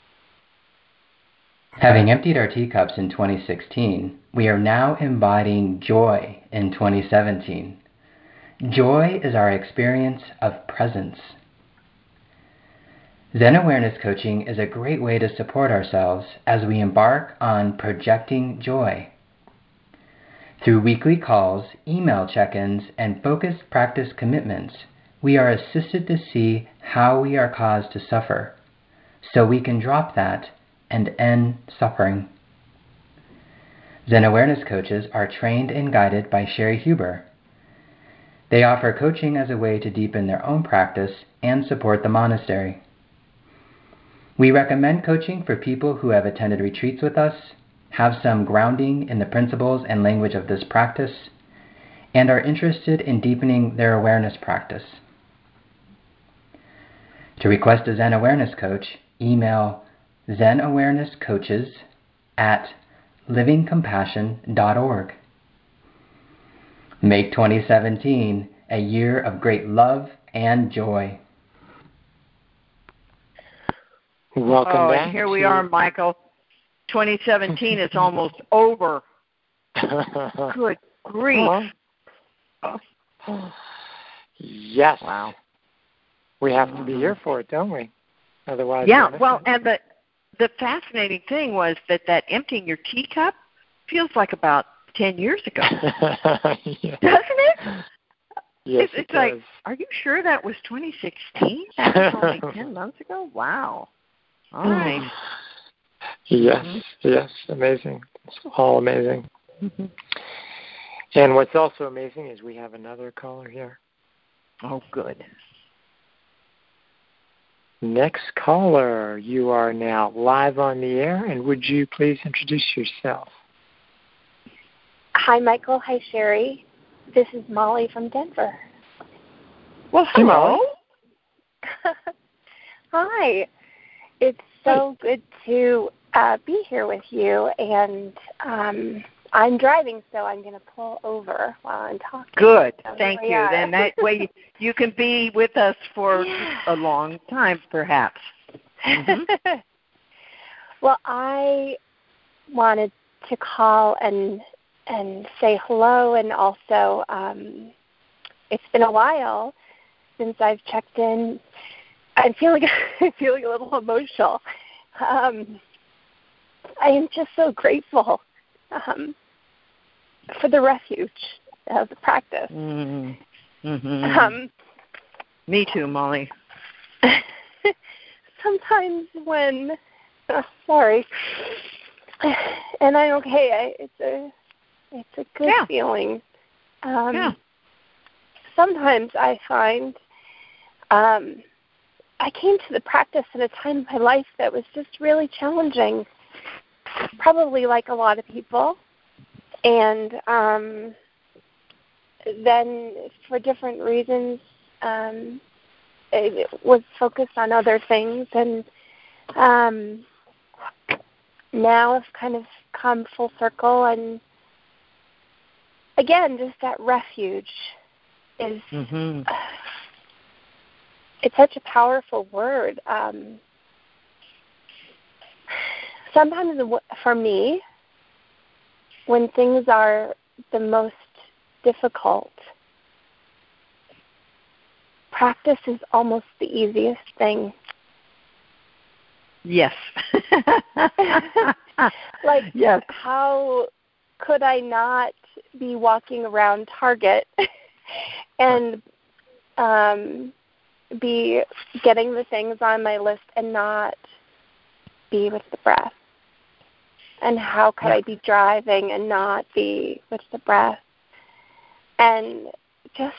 G: Having emptied our teacups in 2016, we are now embodying joy in 2017. Joy is our experience of presence. Zen Awareness Coaching is a great way to support ourselves as we embark on projecting joy. Through weekly calls, email check-ins, and focused practice commitments, we are assisted to see how we are caused to suffer, so we can drop that and end suffering. Zen Awareness coaches are trained and guided by Sherry Huber. They offer coaching as a way to deepen their own practice and support the monastery. We recommend coaching for people who have attended retreats with us, have some grounding in the principles and language of this practice, and are interested in deepening their awareness practice. To request a Zen Awareness coach, email zenawarenesscoaches@livingcompassion.org. Make 2017 a year of great love and joy.
C: Welcome back.
D: And here we are, Michael. 2017 is almost over. Good grief.
C: Yes.
D: Wow.
C: We have to be here for it, don't we? Otherwise.
D: And the fascinating thing was that emptying your teacup feels like about 10 years ago. Doesn't it?
C: Yes,
D: it's like, are you sure that was 2016? That was only 10 months ago? Wow. All right.
C: Yes, amazing. It's all amazing. And what's also amazing is we have another caller here.
D: Oh, good.
C: Next caller, you are now live on the air, and would you please introduce yourself?
H: Hi, Michael. Hi, Sherry. This is Molly from Denver.
D: Well, hello.
H: Hi. It's so good to be here with you, and I'm driving, so I'm going to pull over while I'm talking.
D: Good. Thank you. Then that way you can be with us for a long time, perhaps.
H: Well, I wanted to call and say hello, and also it's been a while since I've checked in. I'm feeling a little emotional. I am just so grateful for the refuge of the practice.
D: Me too, Molly.
H: Sometimes when, sorry, and I'm okay. It's a good feeling. Sometimes I find I came to the practice at a time in my life that was just really challenging, probably like a lot of people. And then for different reasons, it was focused on other things. And now I've kind of come full circle. And again, just that refuge is... It's such a powerful word. Sometimes for me, when things are the most difficult, practice is almost the easiest thing.
D: Yes.
H: Yes. How could I not be walking around Target and be getting the things on my list and not be with the breath? And how could I be driving and not be with the breath? And just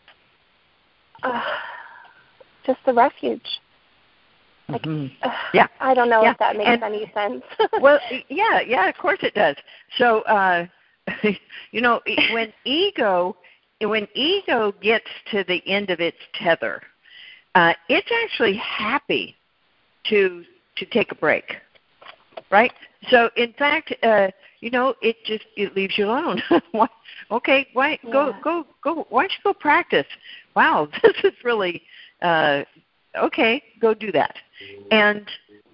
H: the refuge. Like, I don't know if that makes any sense.
D: Well, yeah, of course it does. So, when ego gets to the end of its tether, it's actually happy to take a break, right? So, in fact, it leaves you alone. Okay, why go? Why don't you go practice? Wow, this is really okay. Go do that, and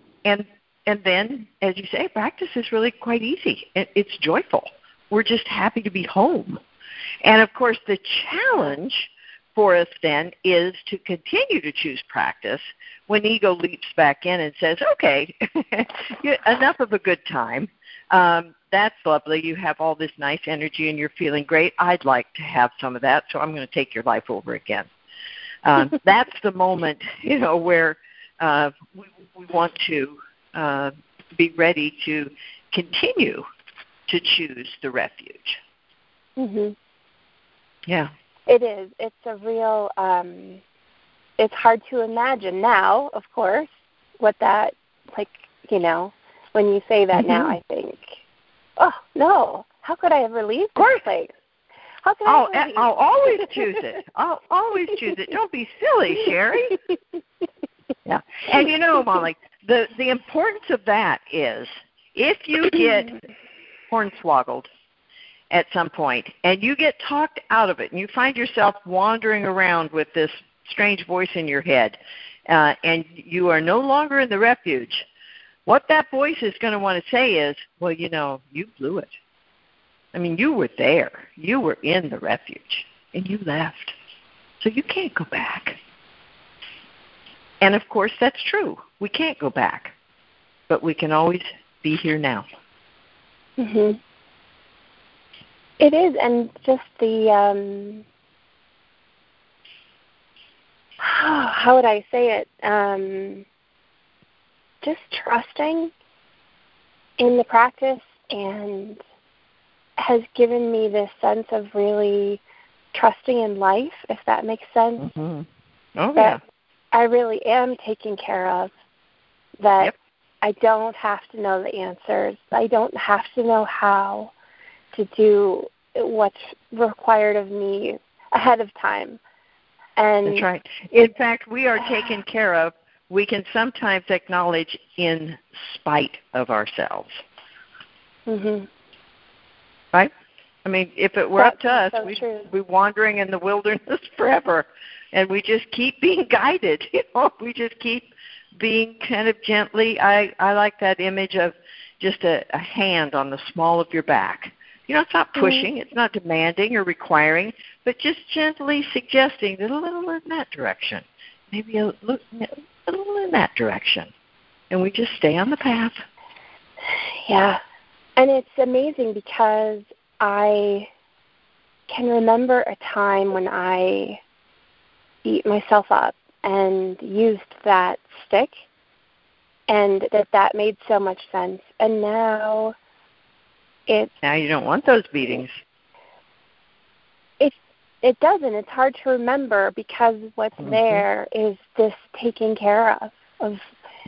D: then, as you say, practice is really quite easy. It's joyful. We're just happy to be home, and of course, the challenge for us then is to continue to choose practice when ego leaps back in and says, okay, enough of a good time. That's lovely. You have all this nice energy and you're feeling great. I'd like to have some of that, so I'm going to take your life over again. That's the moment, where we want to be ready to continue to choose the refuge.
H: Mm-hmm.
D: Yeah.
H: It is. It's a real, it's hard to imagine now, of course, what that, when you say that now, I think, oh, no, how could I ever leave this place? How could I ever leave?
D: I'll always choose it. I'll always choose it. Don't be silly, Sherry. Yeah. And Molly, the importance of that is if you get hornswoggled at some point and you get talked out of it and you find yourself wandering around with this strange voice in your head and you are no longer in the refuge, what that voice is going to want to say is, well, you blew it. I mean, you were there. You were in the refuge and you left. So you can't go back. And, of course, that's true. We can't go back. But we can always be here now.
H: Mm-hmm. It is, and just the, how would I say it, just trusting in the practice and has given me this sense of really trusting in life, if that makes sense.
D: Mm-hmm. Oh,
H: that I really am taken care of, that I don't have to know the answers. I don't have to know how to do what's required of me ahead of time. And
D: that's right. In fact, we are taken care of, we can sometimes acknowledge, in spite of ourselves.
H: Mm-hmm.
D: Right? I mean, if it were up to us, we'd be wandering in the wilderness forever, and we just keep being guided. We just keep being kind of gently. I like that image of, just a hand on the small of your back. It's not pushing, it's not demanding or requiring, but just gently suggesting that a little in that direction, maybe a little in that direction. And we just stay on the path.
H: Yeah. And it's amazing because I can remember a time when I beat myself up and used that stick, and that made so much sense. And now
D: now you don't want those beatings.
H: It doesn't. It's hard to remember because what's there is this taking care of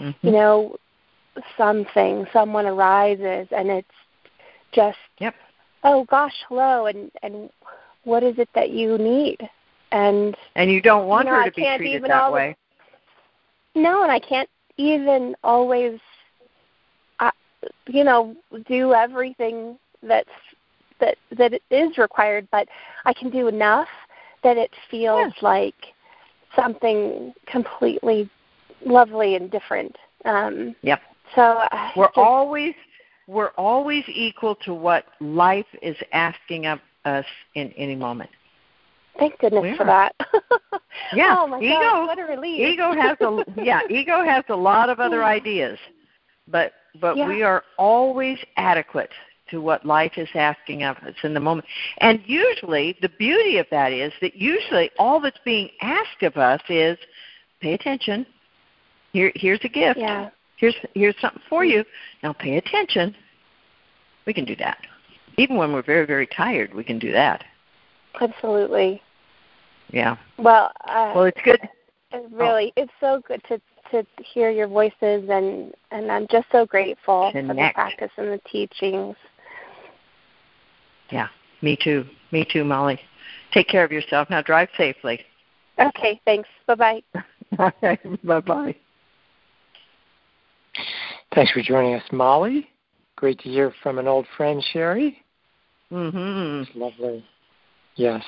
H: something. Someone arises, and it's just, oh gosh, hello, and what is it that you need? And
D: you don't want her to be treated that way.
H: No, and I can't even always, do everything that is required, but I can do enough that it feels like something completely lovely and different. So we're always equal to what life is asking of us in any moment. Thank goodness for that.
D: Yeah.
H: Oh my God, what a relief.
D: Ego has a lot of other ideas, but we are always adequate to what life is asking of us in the moment. And usually, the beauty of that is that usually all that's being asked of us is, pay attention. Here's a gift.
H: Yeah.
D: Here's something for you. Now pay attention. We can do that. Even when we're very, very tired, we can do that.
H: Absolutely.
D: Yeah.
H: Well,
D: it's good.
H: Really, it's so good to hear your voices, and I'm just so grateful for the practice and the teachings.
D: Yeah, me too, Molly. Take care of yourself. Now drive safely.
H: Okay, thanks. Bye-bye.
D: Okay, bye-bye.
C: Thanks for joining us, Molly. Great to hear from an old friend, Sherry.
D: Mm-hmm.
C: It's lovely. Yes.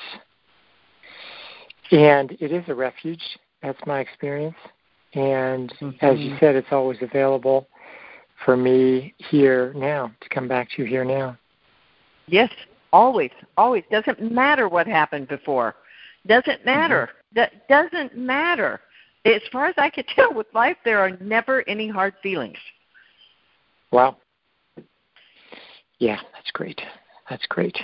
C: And it is a refuge. That's my experience. And as you said, it's always available for me here now, to come back to here now.
D: Yes, always. Doesn't matter what happened before. Doesn't matter. That doesn't matter. As far as I can tell with life, there are never any hard feelings.
C: Wow. Yeah, that's great. That's great.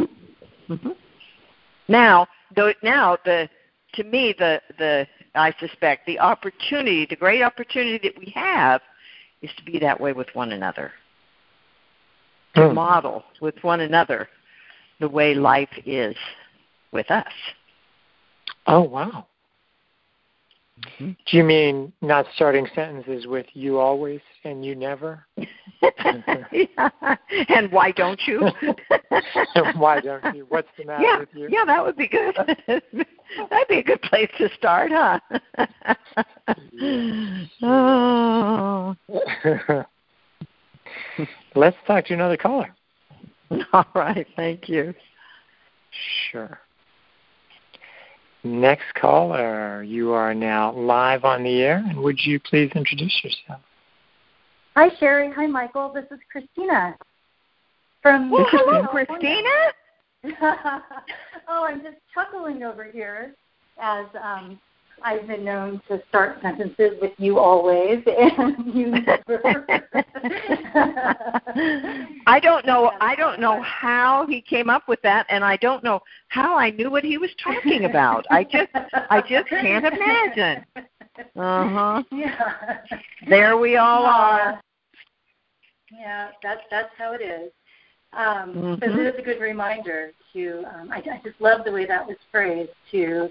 D: Now, to me, I suspect the opportunity, the great opportunity that we have, is to be that way with one another. To model with one another the way life is with us.
C: Oh, wow. Do you mean not starting sentences with you always and you never?
D: Yeah. And why don't you?
C: Why don't you? What's the matter with you?
D: Yeah, that would be good. That'd be a good place to start, huh? Oh.
C: Let's talk to another caller.
D: All right, thank you.
C: Sure. Next caller, you are now live on the air, and would you please introduce yourself?
I: Hi, Sherry. Hi, Michael. This is Christina.
D: Hello, Christina.
I: I'm just chuckling over here as I've been known to start sentences with you always and you never.
D: I don't know how he came up with that, and I don't know how I knew what he was talking about. I just can't imagine.
I: Yeah.
D: There we all are.
I: Yeah, that's how it is. So it is a good reminder to. I just love the way that was phrased to.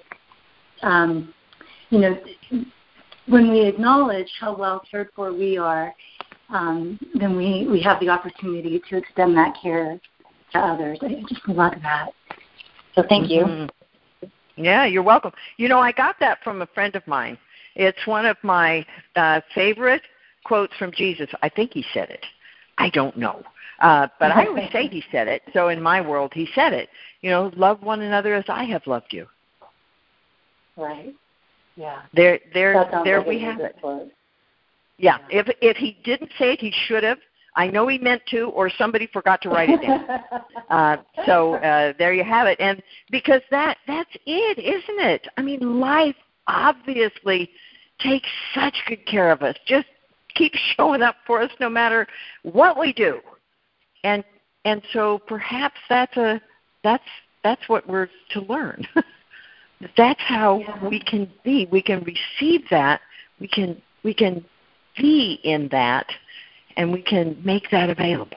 I: When we acknowledge how well cared for we are, then we have the opportunity to extend that care to others. I just love that. So thank you.
D: Yeah, you're welcome. I got that from a friend of mine. It's one of my favorite quotes from Jesus. I think he said it. I don't know. But I always say he said it. So in my world, he said it. Love one another as I have loved you.
I: Right. Yeah.
D: There we have it. Yeah. If he didn't say it, he should have. I know he meant to, or somebody forgot to write it down. So there you have it. And because that's it, isn't it? I mean, life obviously takes such good care of us. Just keep showing up for us no matter what we do. And so perhaps that's what we're to learn. That's how we can be. We can receive that. We can be in that, and we can make that available.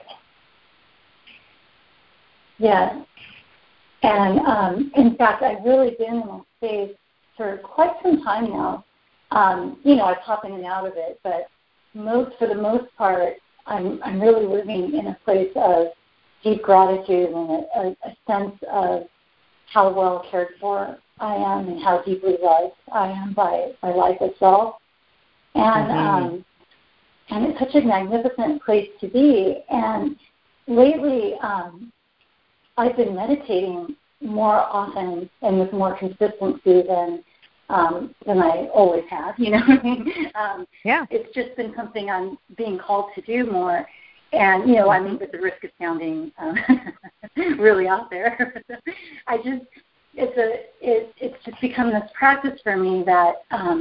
I: Yeah. And in fact, I've really been in a space for quite some time now. I pop in and out of it, but for the most part, I'm really living in a place of deep gratitude and a sense of how well cared for I am and how deeply loved I am by life itself. And and it's such a magnificent place to be. And lately, I've been meditating more often and with more consistency than I always have. You know what I mean? It's just been something I'm being called to do more. And I mean, with the risk of sounding really out there, it's just become this practice for me that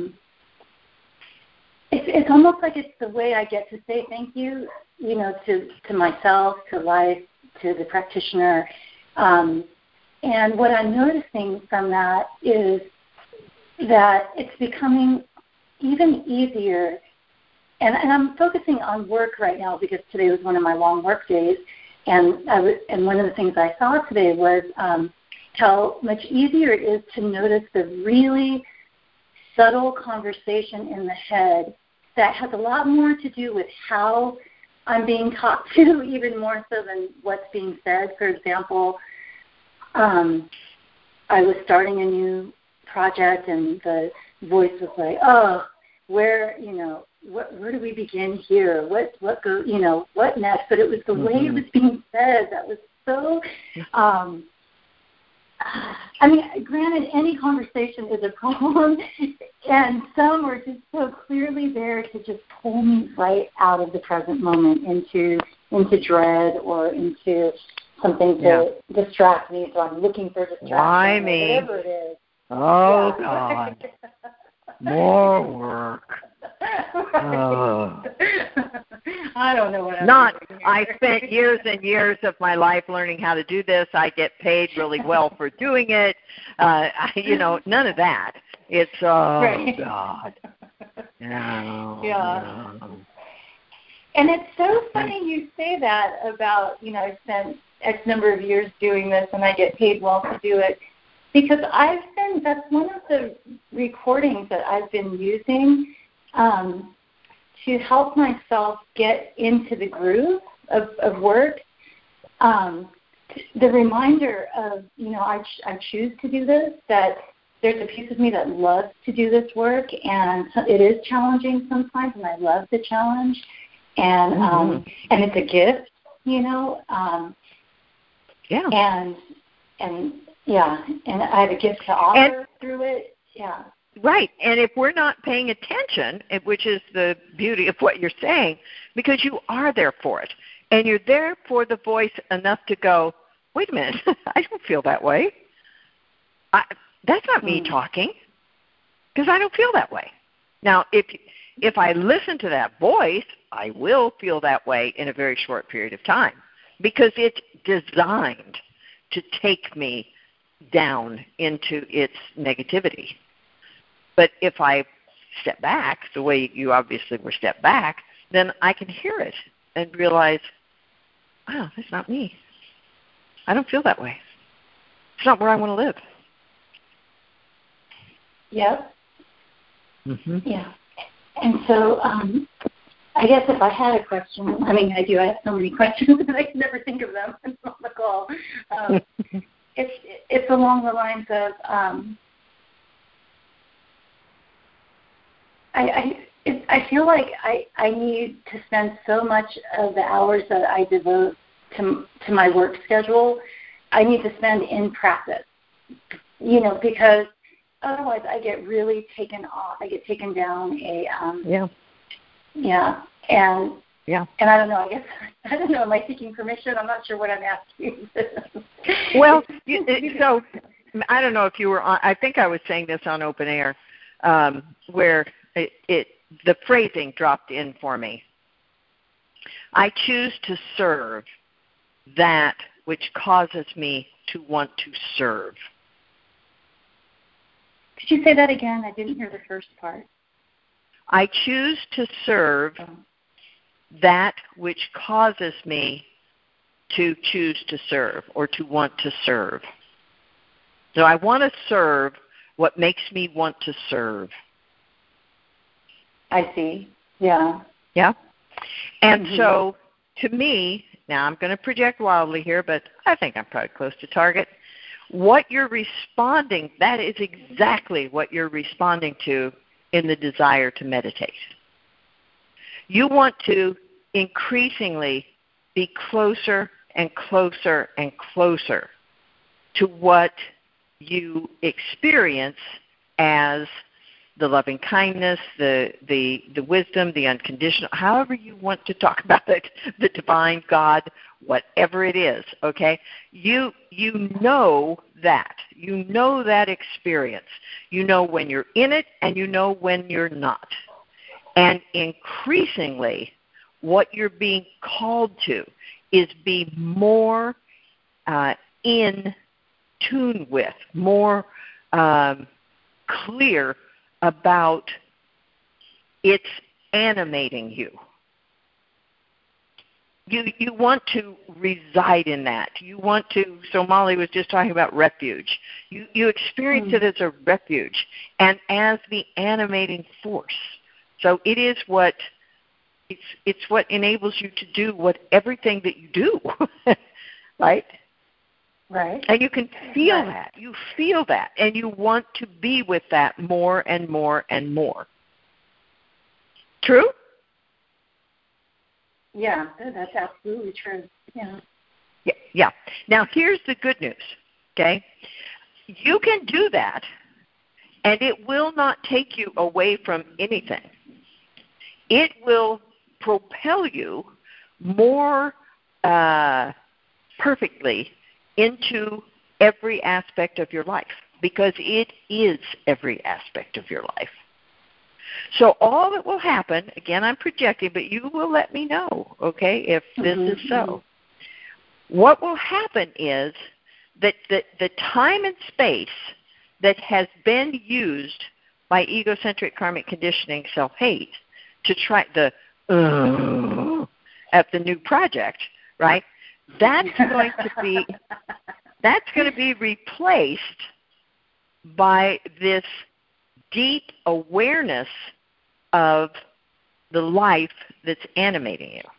I: it's almost like it's the way I get to say thank you, to myself, to life, to the practitioner. And what I'm noticing from that is that it's becoming even easier. And I'm focusing on work right now because today was one of my long work days. And one of the things I saw today was how much easier it is to notice the really subtle conversation in the head that has a lot more to do with how I'm being talked to, even more so than what's being said. For example, I was starting a new project, and the voice was like, "Oh, where do we begin here? What next?" But it was the way it was being said that was so. I mean, granted, any conversation is a problem, and some are just so clearly there to just pull me right out of the present moment into dread or into something to distract me. So I'm looking for distraction,
D: Why me?
I: Whatever it is.
D: Oh, God. More work.
I: I don't know what I'm doing here.
D: I spent years and years of my life learning how to do this. I get paid really well for doing it. None of that. It's,
I: right.
D: God. No.
I: Yeah. No. And it's so funny you say that about, I've spent X number of years doing this and I get paid well to do it. Because that's one of the recordings that I've been using to help myself get into the groove of work. The reminder of, I choose to do this, that there's a piece of me that loves to do this work, and it is challenging sometimes, and I love the challenge. And and it's a gift, and I have a gift to offer through it. Yeah.
D: Right. And if we're not paying attention, which is the beauty of what you're saying, because you are there for it, and you're there for the voice enough to go, wait a minute, I don't feel that way. That's not me talking, because I don't feel that way. Now, if I listen to that voice, I will feel that way in a very short period of time, because it's designed to take me down into its negativity. But if I step back, the way you obviously were stepped back, then I can hear it and realize, wow, that's not me. I don't feel that way. It's not where I want to live.
I: Yep. Yeah. And so I guess if I had a question, I mean, I do. I have so many questions that I can never think of them on the call. It's along the lines of I feel like I need to spend so much of the hours that I devote to my work schedule, I need to spend in practice, because otherwise I get really taken off. I get taken down and
D: Yeah.
I: And I don't know. I don't know. Am I seeking permission? I'm not sure what I'm asking.
D: Well, so I don't know if you were on. I think I was saying this on Open Air, where the phrasing dropped in for me. I choose to serve that which causes me to want to serve.
I: Could you say that again? I didn't hear the first part.
D: I choose to serve that which causes me to choose to serve or to want to serve. So I want to serve what makes me want to serve.
I: I see. Yeah.
D: Yeah. And so to me, now I'm going to project wildly here, but I think I'm probably close to target. What you're responding, that is exactly what you're responding to in the desire to meditate. You want to increasingly be closer and closer and closer to what you experience as the loving kindness, the wisdom, the unconditional, however you want to talk about it, the divine God, whatever it is, okay? You know that. You know that experience. You know when you're in it and you know when you're not. And increasingly, what you're being called to is be more in tune with, more clear about it's animating you. You want to reside in that. You want to, so Molly was just talking about refuge. You experience it as a refuge and as the animating force. So it is what, it's what enables you to do everything that you do, right?
I: Right.
D: And you can feel that. You feel that. And you want to be with that more and more and more. True?
I: Yeah, that's absolutely true. Yeah.
D: Yeah. Now, here's the good news, okay? You can do that, and it will not take you away from anything. It will propel you more perfectly into every aspect of your life, because it is every aspect of your life. So all that will happen, again, I'm projecting, but you will let me know, okay, if this is so. What will happen is that the time and space that has been used by egocentric karmic conditioning self-hate to try at the new project, right? That's going to be replaced by this deep awareness of the life that's animating you.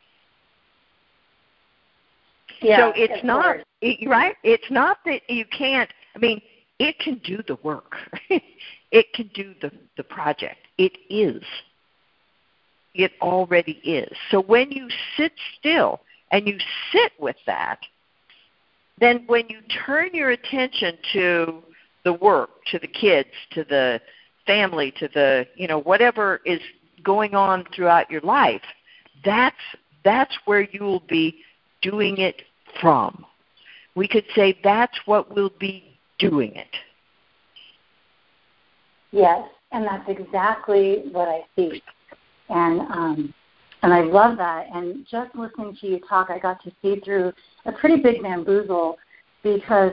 I: Yeah,
D: so it's not right. It's not that you can't. I mean, it can do the work. It can do the project. It is. It already is. So when you sit still and you sit with that, then when you turn your attention to the work, to the kids, to the family, to the, whatever is going on throughout your life, that's where you will be doing it from. We could say that's what we'll be doing it.
I: Yes, and that's exactly what I see. And I love that. And just listening to you talk, I got to see through a pretty big bamboozle because,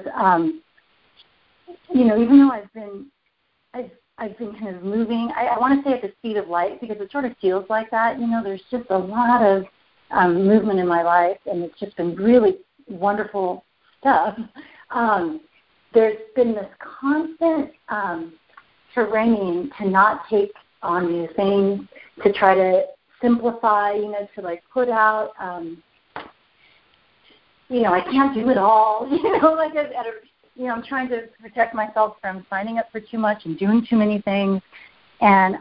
I: even though I've been kind of moving, I want to say at the speed of light because it sort of feels like that. There's just a lot of movement in my life, and it's just been really wonderful stuff. There's been this constant training to not take on new things, to try to simplify, to like put out, I can't do it all, I'm trying to protect myself from signing up for too much and doing too many things. And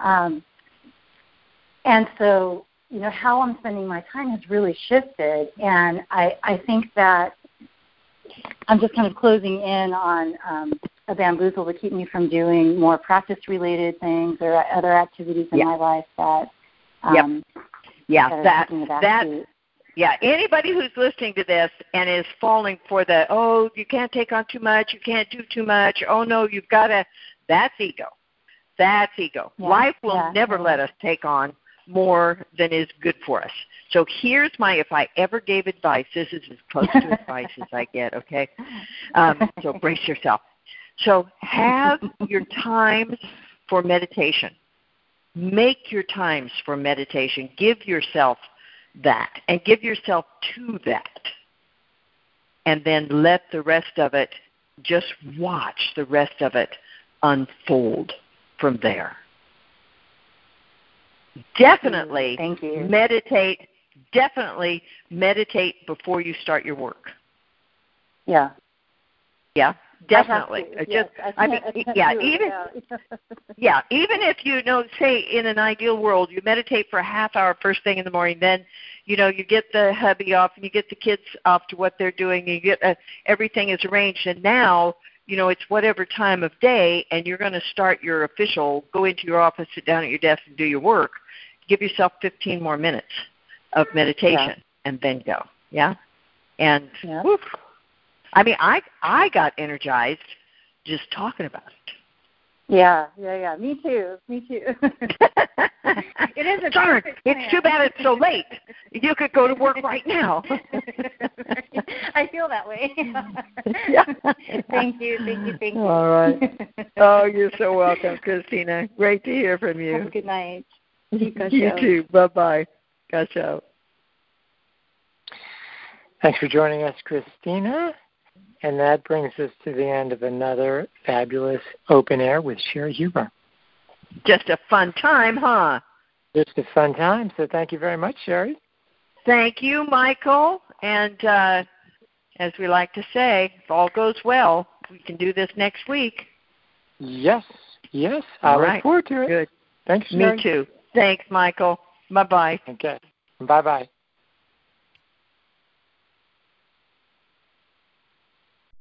I: so, how I'm spending my time has really shifted. And I think that I'm just kind of closing in on a bamboozle to keep me from doing more practice-related things or other activities in my life that
D: Yeah, yeah, anybody who's listening to this and is falling for the, oh, you can't take on too much, you can't do too much, oh, no, you've got to, that's ego. That's ego. Yeah, life will never let us take on more than is good for us. So here's if I ever gave advice, this is as close to advice as I get, okay? So brace yourself. So have your times for meditation. Make your times for meditation. Give yourself that and give yourself to that. And then let the rest of it, just watch the rest of it unfold from there. Definitely
I: Thank you.
D: meditate. Definitely meditate before you start your work.
I: Yeah.
D: Yeah. Definitely.
I: Even
D: if say in an ideal world you meditate for a half hour first thing in the morning, then you get the hubby off and you get the kids off to what they're doing, and you get everything is arranged, and now it's whatever time of day, and you're going to start your official, go into your office, sit down at your desk and do your work. Give yourself 15 more minutes of meditation and then go. Yeah? And woof, I got energized just talking about it.
I: Yeah. Me too. It is a
D: darn. It's too bad it's so late. You could go to work right now.
I: I feel that way. Thank you.
D: All right. Oh, you're so welcome, Christina. Great to hear from you.
I: Have a good night.
D: You too. Bye-bye. Gotcha.
C: Thanks for joining us, Christina. And that brings us to the end of another fabulous Open Air with Sherry Huber.
D: Just a fun time, huh?
C: Just a fun time. So thank you very much, Sherry.
D: Thank you, Michael. And as we like to say, if all goes well, we can do this next week.
C: Yes. I look forward to it.
D: Good.
C: Thanks, Sherry.
D: Me too. Thanks, Michael. Bye-bye.
C: Okay. Bye-bye.